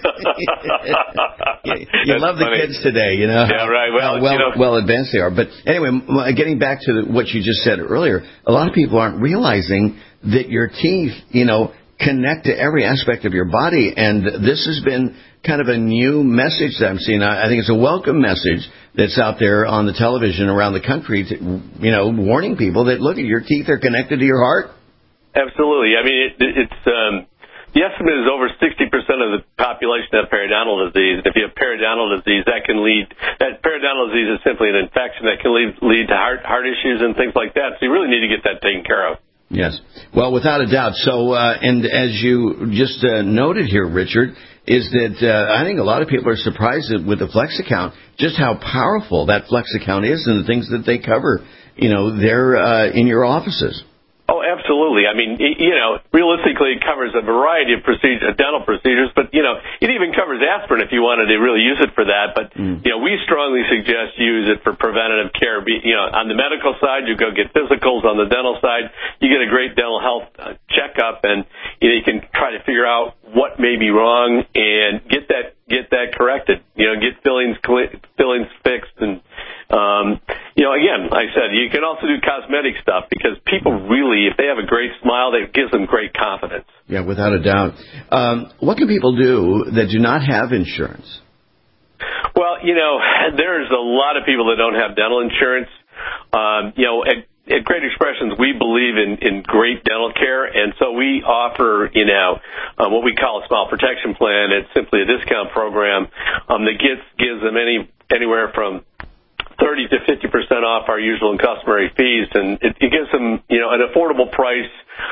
you you love the funny. Kids today, you know. Yeah, right. Well, how well, you know. well advanced they are. But anyway, getting back to the, what you just said earlier, a lot of people aren't realizing that your teeth, you know, connect to every aspect of your body. And this has been kind of a new message that I'm seeing. I think it's a welcome message that's out there on the television around the country, to, you know, warning people that, look, your teeth are connected to your heart. Absolutely. I mean, it, it's um, the estimate is over sixty percent of the population have periodontal disease. If you have periodontal disease, that can lead, that periodontal disease is simply an infection that can lead, lead to heart, heart issues and things like that. So you really need to get that taken care of. Yes. Well, without a doubt. So, uh, and as you just uh, noted here, Richard, is that uh, I think a lot of people are surprised with the Flex account, just how powerful that Flex account is and the things that they cover, you know, there uh, in your offices. Oh, absolutely. I mean, you know, realistically, it covers a variety of procedures, dental procedures, but, you know, it even covers aspirin if you wanted to really use it for that. But, mm. you know, we strongly suggest use it for preventative care. Be, you know, on the medical side, you go get physicals. On the dental side, you get a great dental health uh, checkup, and, you know, you can try to figure out what may be wrong and get that get that corrected. You know, get fillings fillings fixed. And, um, you know, again, like I said, you can also do cosmetic stuff because people really, if they have a great smile, that gives them great confidence. Yeah, without a doubt. Um, what can people do that do not have insurance? Well, you know, there's a lot of people that don't have dental insurance. Um, you know, at, at Great Expressions, we believe in, in great dental care, and so we offer, you know, uh, what we call a Smile Protection Plan. It's simply a discount program um, that gives gives them any anywhere from thirty to fifty percent off our usual and customary fees, and it, it gives them, you know, an affordable price,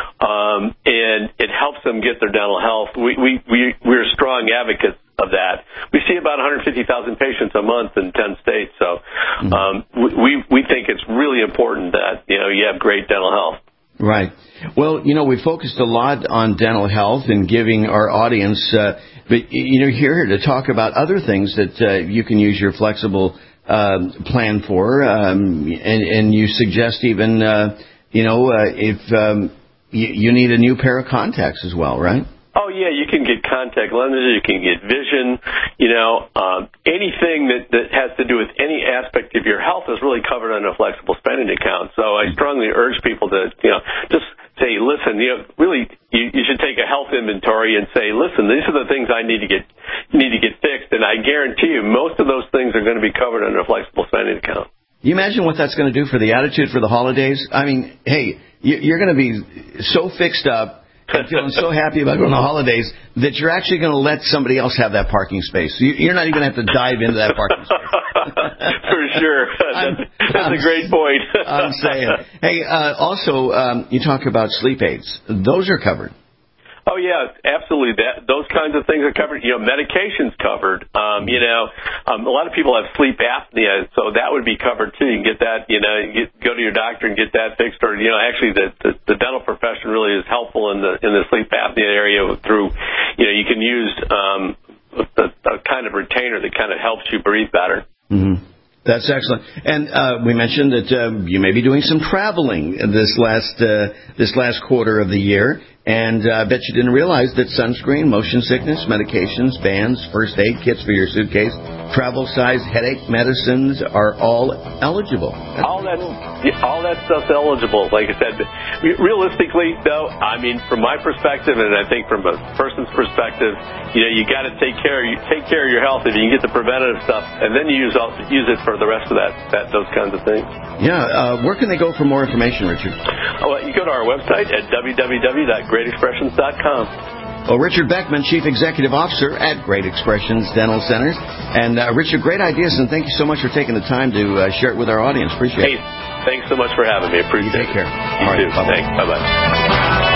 um, and it helps them get their dental health. We we we we're strong advocates of that. We see about one hundred fifty thousand patients a month in ten states, so um, we we think it's really important that, you know, you have great dental health. Right. Well, you know, we focused a lot on dental health and giving our audience, uh, but you know, here to talk about other things that uh, you can use your flexible uh, plan for, um, and, and you suggest even, uh, you know, uh, if um, you, you need a new pair of contacts as well, right? Oh, yeah, you can get contact lenses, you can get vision, you know, um, anything that, that has to do with any aspect of your health is really covered on a flexible spending account. So I strongly urge people to, you know, just say, listen, you know, really, you, you should take a health inventory and say, listen, these are the things I need to get need to get fixed, and I guarantee you most of those things are going to be covered under a flexible spending account. You imagine what that's going to do for the attitude for the holidays? I mean, hey, you're going to be so fixed up and feeling so happy about going to the holidays that you're actually going to let somebody else have that parking space. You're not even going to have to dive into that parking space. For sure. That's, that's I'm, a great point. I'm saying. Hey, uh, also, um, you talk about sleep aids. Those are covered. Oh, yeah, absolutely. That those kinds of things are covered. You know, medication's covered. Um, you know, um, a lot of people have sleep apnea, so that would be covered too. You can get that, you know, you get, go to your doctor and get that fixed. Or, you know, actually the, the, the dental profession really is helpful in the in the sleep apnea area through, you know, you can use um, a, a kind of retainer that kind of helps you breathe better. Mm-hmm. That's excellent. And uh, we mentioned that uh, you may be doing some traveling this last uh, this last quarter of the year. And uh, I bet you didn't realize that sunscreen, motion sickness, medications, bands, first aid kits for your suitcase, travel size headache medicines are all eligible. All that, all that stuff's eligible. Like I said, realistically, though, I mean, from my perspective, and I think from a person's perspective, you know, you got to take care. You take care of your health if you can get the preventative stuff, and then you use use it for the rest of that, that those kinds of things. Yeah. Uh, where can they go for more information, Richard? Oh, well, you go to our website at w w w dot great expressions dot com. Well, Richard Beckman, Chief Executive Officer at Great Expressions Dental Centers. And, uh, Richard, great ideas, and thank you so much for taking the time to uh, share it with our audience. Appreciate hey, it. Thanks so much for having me. Appreciate you take it. care. You All too. right, bye-bye. Thanks. Bye-bye.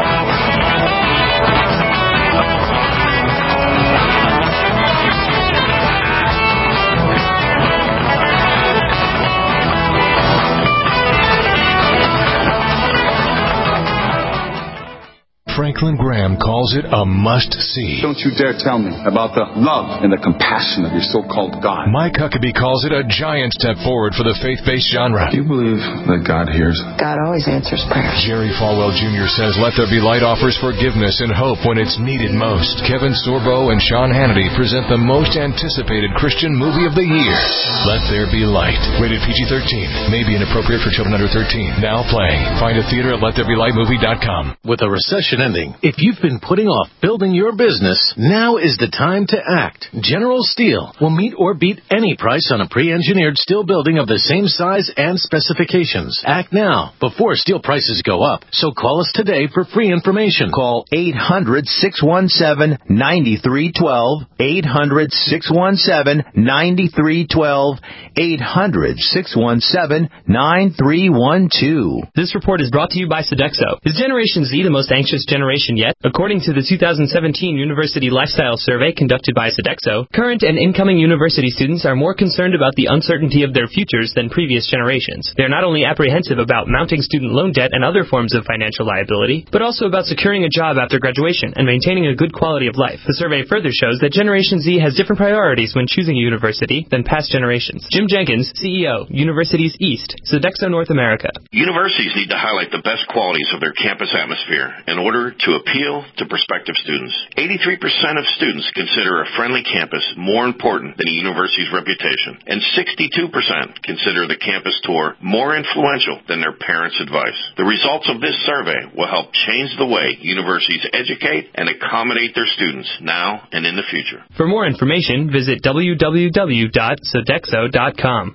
Franklin Graham calls it a must-see. Don't you dare tell me about the love and the compassion of your so-called God. Mike Huckabee calls it a giant step forward for the faith-based genre. Do you believe that God hears? God always answers prayers. Jerry Falwell Junior says Let There Be Light offers forgiveness and hope when it's needed most. Kevin Sorbo and Sean Hannity present the most anticipated Christian movie of the year, Let There Be Light. Rated P G thirteen. May be inappropriate for children under thirteen. Now playing. Find a theater at let there be light movie dot com. With a recession ending, if you've been putting off building your business, now is the time to act. General Steel will meet or beat any price on a pre-engineered steel building of the same size and specifications. Act now before steel prices go up. So call us today for free information. Call eight hundred, six one seven, nine three one two, eight hundred, six one seven, nine three one two, eight hundred, six one seven, nine three one two. This report is brought to you by Sodexo. Is Generation Z the most anxious generation yet? According to the two thousand seventeen University Lifestyle Survey conducted by Sodexo, current and incoming university students are more concerned about the uncertainty of their futures than previous generations. They are not only apprehensive about mounting student loan debt and other forms of financial liability, but also about securing a job after graduation and maintaining a good quality of life. The survey further shows that Generation Z has different priorities when choosing a university than past generations. Jim Jenkins, C E O, Universities East, Sodexo North America. Universities need to highlight the best qualities of their campus atmosphere in order sure to appeal to prospective students. eighty-three percent of students consider a friendly campus more important than a university's reputation, and sixty-two percent consider the campus tour more influential than their parents' advice. The results of this survey will help change the way universities educate and accommodate their students now and in the future. For more information, visit w w w dot sodexo dot com.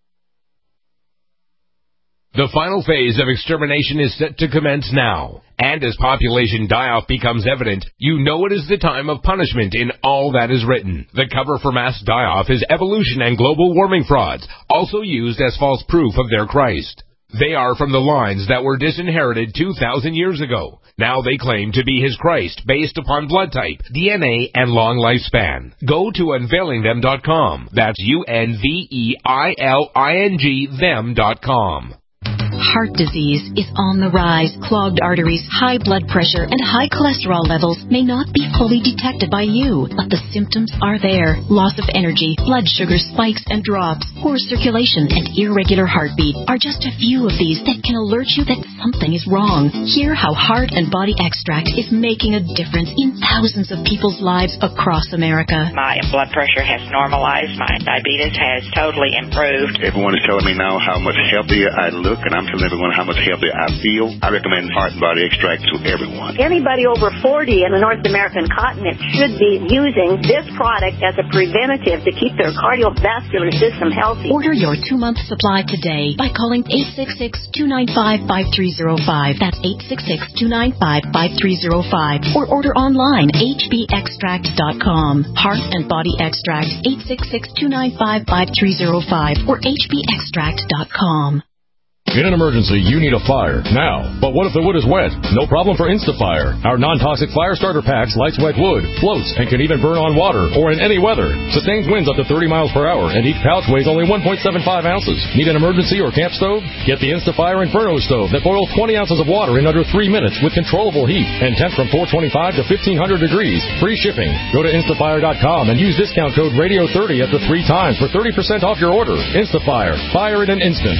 The final phase of extermination is set to commence now. And as population die-off becomes evident, you know it is the time of punishment in all that is written. The cover for mass die-off is evolution and global warming frauds, also used as false proof of their Christ. They are from the lines that were disinherited two thousand years ago. Now they claim to be his Christ based upon blood type, D N A, and long lifespan. Go to unveiling them dot com. That's U N V E I L I N G them dot com. Heart disease is on the rise. Clogged arteries, high blood pressure, and high cholesterol levels may not be fully detected by you, but the symptoms are there. Loss of energy, blood sugar spikes and drops, poor circulation, and irregular heartbeat are just a few of these that can alert you that something is wrong. Hear how Heart and Body Extract is making a difference in thousands of people's lives across America. My blood pressure has normalized. My diabetes has totally improved. Everyone is telling me now how much healthier I look, and I'm telling everyone how much healthier I feel. I recommend Heart and Body Extract to everyone. Anybody over forty in the North American continent should be using this product as a preventative to keep their cardiovascular system healthy. Order your two-month supply today by calling eight six six, two nine five, five three zero five. That's eight six six, two nine five, five three zero five. Or order online, h b extract dot com. Heart and Body Extract, eight six six, two nine five, five three zero five or h b extract dot com. In an emergency, you need a fire now. But what if the wood is wet? No problem for InstaFire. Our non-toxic fire starter packs lights wet wood, floats, and can even burn on water or in any weather. Sustains winds up to thirty miles per hour, and each pouch weighs only one point seven five ounces. Need an emergency or camp stove? Get the InstaFire Inferno stove that boils twenty ounces of water in under three minutes with controllable heat and temps from four twenty-five to fifteen hundred degrees. Free shipping. Go to instafire dot com and use discount code radio thirty at the three times for thirty percent off your order. InstaFire. Fire in an instant.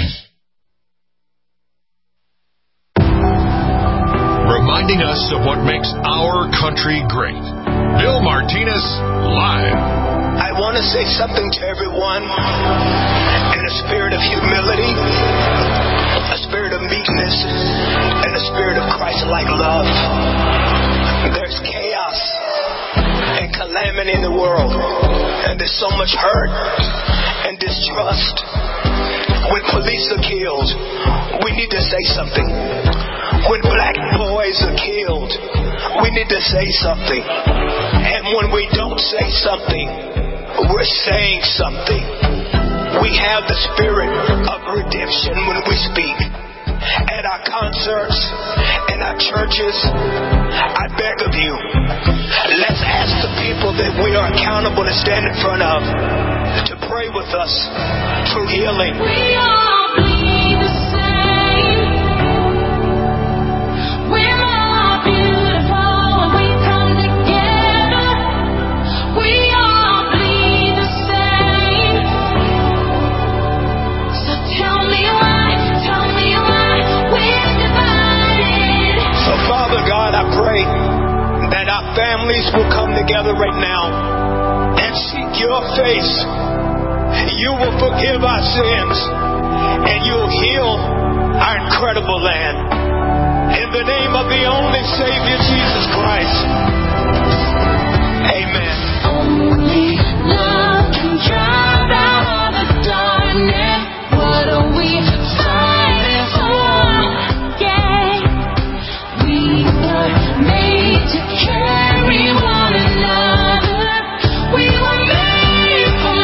Reminding us of what makes our country great. Bill Martinez, live. I want to say something to everyone in a spirit of humility, a spirit of meekness, and a spirit of Christ-like love. There's chaos and calamity in the world, and there's so much hurt and distrust. When police are killed, we need to say something. When black boys are killed, we need to say something. And when we don't say something, we're saying something. We have the spirit of redemption when we speak. At our concerts, in our churches, I beg of you, let's ask the people that we are accountable to stand in front of to pray with us for healing. We all bleed the same. We're all beautiful when we come together. We all bleed the same. So tell me why, tell me why we're divided. So Father God, I pray that our families will come together right now and seek your face. You will forgive our sins and you'll heal our incredible land. In the name of the only Savior, Jesus Christ. Amen. Only love can drive out the darkness. What are we fighting for? Yeah, we were made to carry one another. We were made for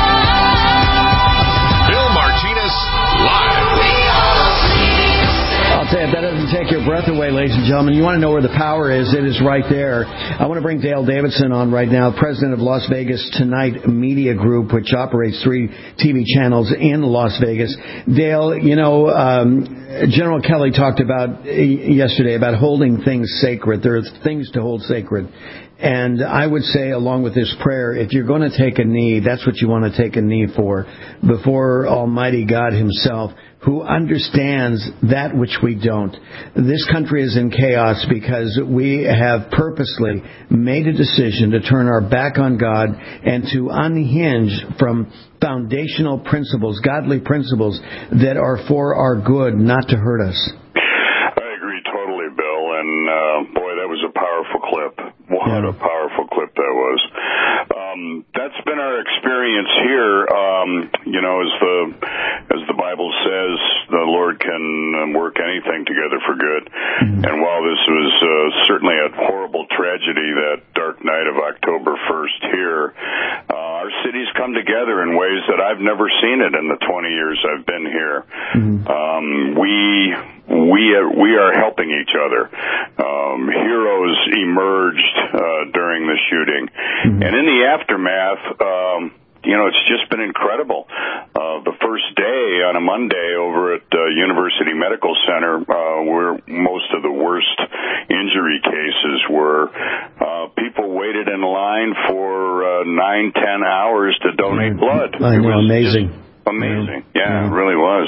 love. Bill Martinez, live. We all bleed. I'll tell you, if that doesn't take your breath away, ladies and gentlemen, you want to know where the power is, it is right there. I want to bring Dale Davidson on right now, president of Las Vegas Tonight Media Group, which operates three T V channels in Las Vegas. Dale, you know, um, General Kelly talked about yesterday about holding things sacred. There are things to hold sacred. And I would say, along with this prayer, if you're going to take a knee, that's what you want to take a knee for, before Almighty God himself. who understands that which we don't. This country is in chaos because we have purposely made a decision to turn our back on God and to unhinge from foundational principles, godly principles that are for our good, not to hurt us. I agree totally, Bill. And uh, boy, that was a powerful clip. What yeah. a powerful clip that was. Um, that's been our experience here. Um, you know, as the as the Bible says, the Lord can work anything together for good. Mm-hmm. And while this was uh, certainly a horrible tragedy, that dark night of October first here, uh, our city's come together in ways that I've never seen it in the twenty years I've been here. Mm-hmm. Um, we we are, we are helping each other. Um, heroes emerged uh, during the shooting, mm-hmm. and in the aftermath, um, you know, it's just been incredible. Uh, the first day on a Monday over at uh, University Medical Center, uh, where most of the worst injury cases were, uh, people waited in line for uh, nine, ten hours to donate blood. I know, amazing. Amazing. Yeah, yeah, it really was.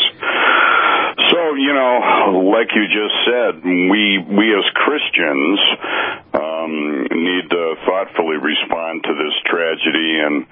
So, you know, like you just said, we we as Christians um, need to thoughtfully respond to this tragedy and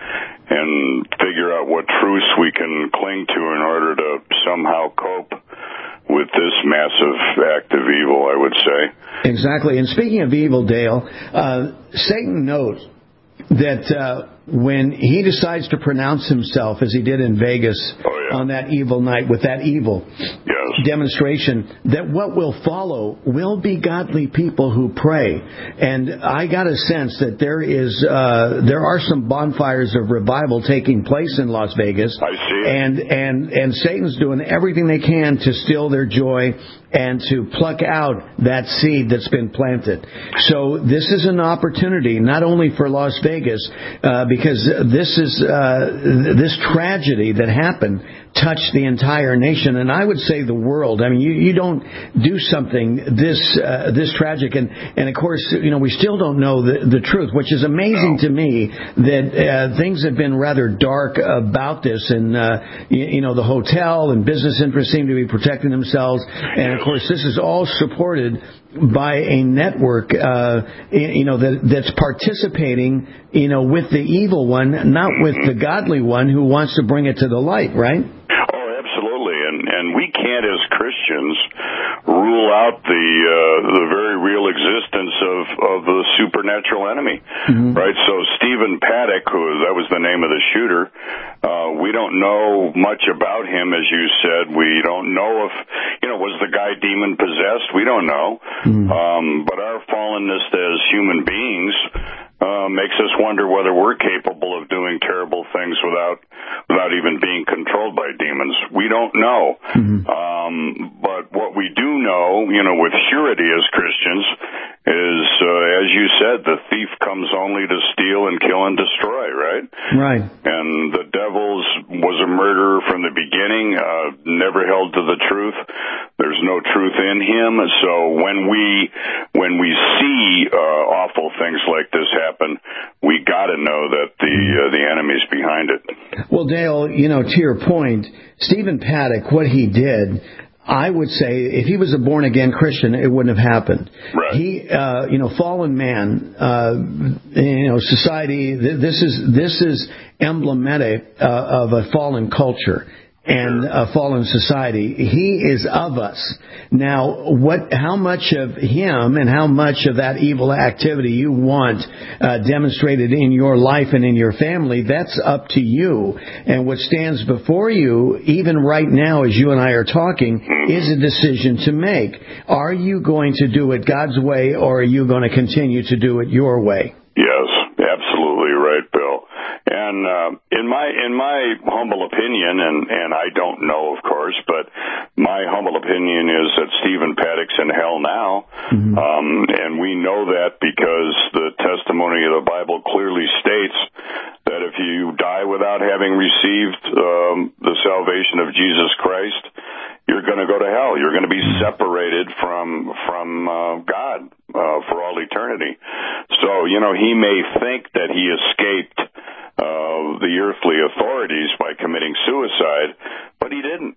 and figure out what truths we can cling to in order to somehow cope with this massive act of evil, I would say. Exactly. And speaking of evil, Dale, uh, Satan knows that uh, when he decides to pronounce himself, as he did in Vegas oh, yeah. on that evil night with that evil yes. demonstration, that what will follow will be godly people who pray. And I got a sense that there is uh, there are some bonfires of revival taking place in Las Vegas. I see. And and and Satan's doing everything they can to steal their joy and to pluck out that seed that's been planted. So this is an opportunity not only for Las Vegas, uh, because this is uh, this tragedy that happened touched the entire nation, and I would say the world. I mean, you, you don't do something this uh, this tragic, and, and of course, you know, we still don't know the, the truth, which is amazing to me that uh, things have been rather dark about this, and uh, you, you know, the hotel and business interests seem to be protecting themselves, and of course, this is all supported by a network, uh, you know, that that's participating, you know, with the evil one, not with the godly one who wants to bring it to the light, right? Oh, absolutely, and and we can't, as Christians, rule out the uh, the very real existence of of the supernatural enemy, mm-hmm. right? So Stephen Paddock, who that was the name of the shooter, uh, we don't know much about him, as you said. We don't know if, you know, was the guy demon possessed? We don't know. Mm-hmm. Um, but our fallenness as human beings uh, makes us wonder whether we're capable of doing terrible things without without even being controlled by demons. We don't know. Mm-hmm. Um, but what we do know, you know, with surety as Christians, is, uh, as you said, the thief comes only to steal and kill and destroy, right? Right. And the devil's was a murderer from the beginning, uh, never held to the truth. There's no truth in him. So when we when we see uh, awful things like this happen, we got to know that the uh, the enemy's behind it. Well, Dale, you know, to your point, Stephen Paddock, what he did, I would say, if he was a born-again Christian, it wouldn't have happened. Right. He, uh, you know, fallen man, uh, you know, society. This is this is emblematic uh, of a fallen culture and a fallen society. He is of us. Now, what? How much of him and how much of that evil activity you want uh, demonstrated in your life and in your family, that's up to you. And what stands before you, even right now as you and I are talking, is a decision to make. Are you going to do it God's way, or are you going to continue to do it your way? Yes, absolutely right, Bill. And uh, in my in my humble opinion, and, and I don't know, of course, but my humble opinion is that Stephen Paddock's in hell now, mm-hmm. um, and we know that because the testimony of the Bible clearly states that if you die without having received um, the salvation of Jesus Christ, you're going to go to hell. You're going to be separated from from uh, God uh, for all eternity. So, you know, he may think that he escaped uh, the earthly authorities by committing suicide, but he didn't.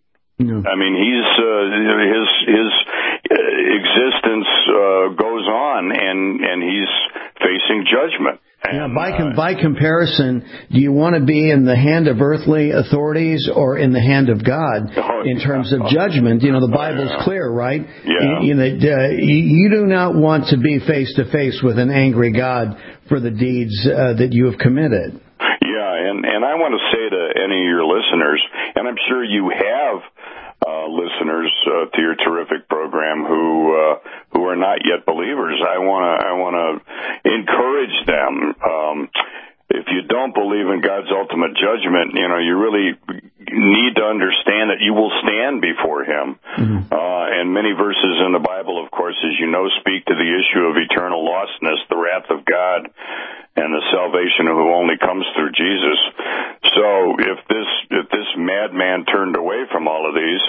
No. I mean, he's uh, his his existence uh, goes on, and and he's facing judgment. And, yeah, by com- by comparison, do you want to be in the hand of earthly authorities or in the hand of God oh, in yeah. terms of judgment? You know, the Bible's oh, yeah. clear, right? Yeah. You, you, know, uh, you do not want to be face to face with an angry God for the deeds uh, that you have committed. Yeah, and and I want to say to any of your listeners, and I'm sure you have uh, listeners uh, to your terrific program who uh, who are not yet believers. I want to I want to encourage them. Um, if you don't believe in God's ultimate judgment, you know, you really need to understand that you will stand before Him. Mm-hmm. Uh, and many verses in the Bible, of course, as you know, speak to the issue of eternal lostness, the wrath of God, and the salvation who only comes through Jesus. So if this if this madman turned away from all of these,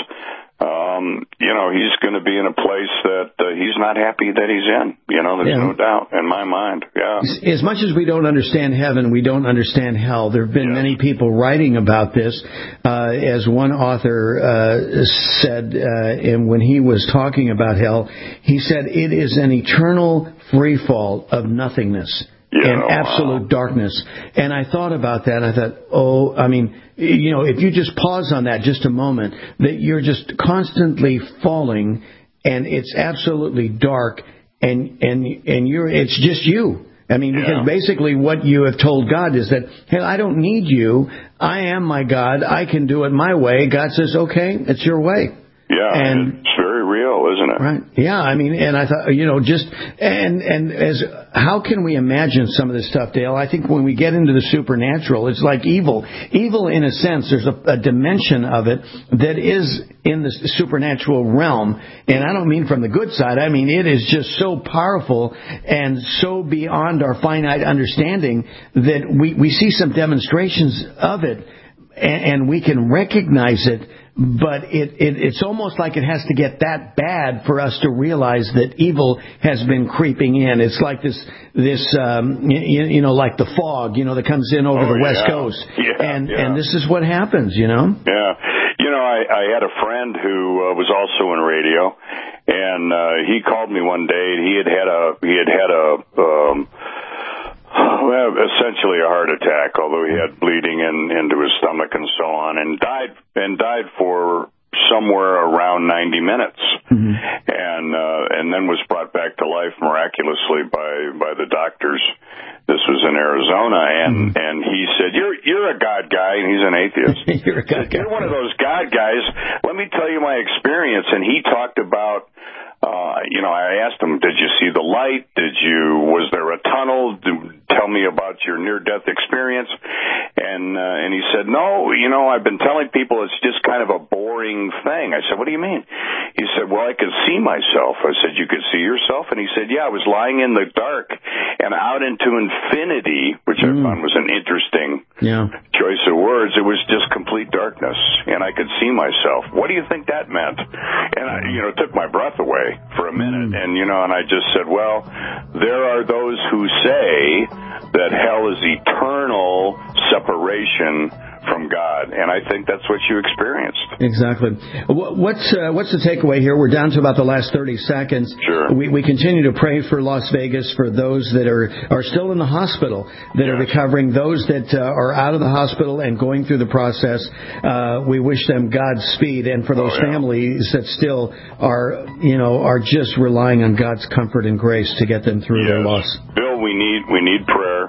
um, you know, he's going to be in a place that uh, he's not happy that he's in. You know, there's yeah. no doubt in my mind. Yeah. As much as we don't understand heaven, we don't understand hell. There have been yeah. many people writing about this. Uh, as one author uh, said, uh, and when he was talking about hell, he said it is an eternal free fall of nothingness. Yeah, and absolute wow. darkness. And I thought about that, and I thought, oh, I mean, you know, if you just pause on that just a moment, that you're just constantly falling, and it's absolutely dark, and and and you're it's just you. I mean, because yeah. basically what you have told God is that, hey, I don't need you. I am my God. I can do it my way. God says, okay, it's your way. Yeah, and it's very real, isn't it? Right. Yeah, I mean, and I thought, you know, just, and, and as, how can we imagine some of this stuff, Dale? I think when we get into the supernatural, it's like evil. Evil, in a sense, there's a, a dimension of it that is in the supernatural realm. And I don't mean from the good side. I mean, it is just so powerful and so beyond our finite understanding that we, we see some demonstrations of it, and, and we can recognize it. But it, it it's almost like it has to get that bad for us to realize that evil has been creeping in. It's like this this um, you, you know like the fog, you know, that comes in over oh, the West yeah. Coast, yeah, and yeah. and this is what happens, you know. Yeah, you know, I, I had a friend who uh, was also in radio, and uh, he called me one day. And he had had a he had had a um, well, essentially a heart attack, although he had bleeding in, into his stomach and so on, and died and died for somewhere around ninety minutes, mm-hmm. and uh, and then was brought back to life miraculously by by the doctors. This was in Arizona, and mm-hmm. and he said, "You're you're a God guy," and he's an atheist. You're a God guy. You're one of those God guys. Let me tell you my experience. And he talked about. Uh, you know, I asked him, did you see the light? Did you, was there a tunnel? Did, tell me about your near-death experience. And, uh, and he said, no, you know, I've been telling people it's just kind of a boring thing. I said, what do you mean? He said, well, I could see myself. I said, you could see yourself? And he said, yeah, I was lying in the dark and out into infinity, which mm. I found was an interesting yeah. choice of words. It was just complete darkness, and I could see myself. What do you think that meant? And I, you know, it took my breath away for a minute, and you know, and I just said, well, there are those who say that hell is eternal separation from God, and I think that's what you experienced. Exactly. What's uh, what's the takeaway here? We're down to about the last thirty seconds. Sure. We, we continue to pray for Las Vegas, for those that are, are still in the hospital, that yes. are recovering, those that uh, are out of the hospital and going through the process. Uh, we wish them Godspeed, and for those oh, yeah. families that still are, you know, are just relying on God's comfort and grace to get them through yes. their loss. Bill, we need we need prayer.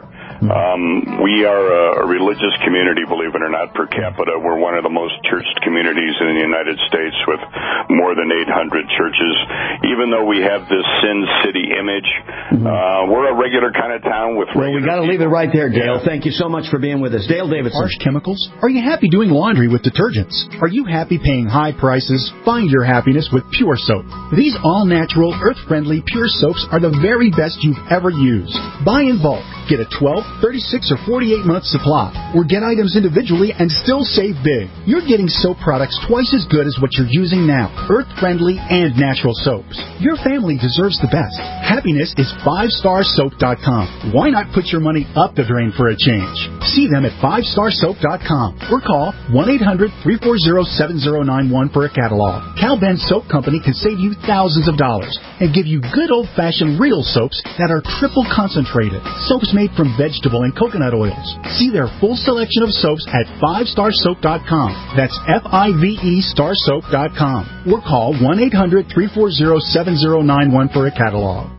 Um, we are a religious community, believe it or not, per capita. We're one of the most churched communities in the United States with more than eight hundred churches. Even though we have this Sin City image, mm-hmm. uh, we're a regular kind of town with Well, we got to leave it right there, Dale. Yeah. Thank you so much for being with us. Dale Davidson. Harsh chemicals? Are you happy doing laundry with detergents? Are you happy paying high prices? Find your happiness with Pure Soap. These all-natural, earth-friendly Pure Soaps are the very best you've ever used. Buy in bulk. Get a twelve, thirty-six, or forty-eight month supply, or get items individually and still save big. You're getting soap products twice as good as what you're using now. Earth-friendly and natural soaps. Your family deserves the best. Happiness is five star soap dot com. Why not put your money up the drain for a change? See them at five star soap dot com or call one eight hundred, three four zero, seven zero nine one for a catalog. Cal Ben Soap Company can save you thousands of dollars and give you good old-fashioned real soaps that are triple concentrated. Soaps made from vegetable and coconut oils. See their full selection of soaps at five star soap dot com. That's F I V E star soap dot com. Or call one eight hundred, three four zero, seven zero nine one for a catalog.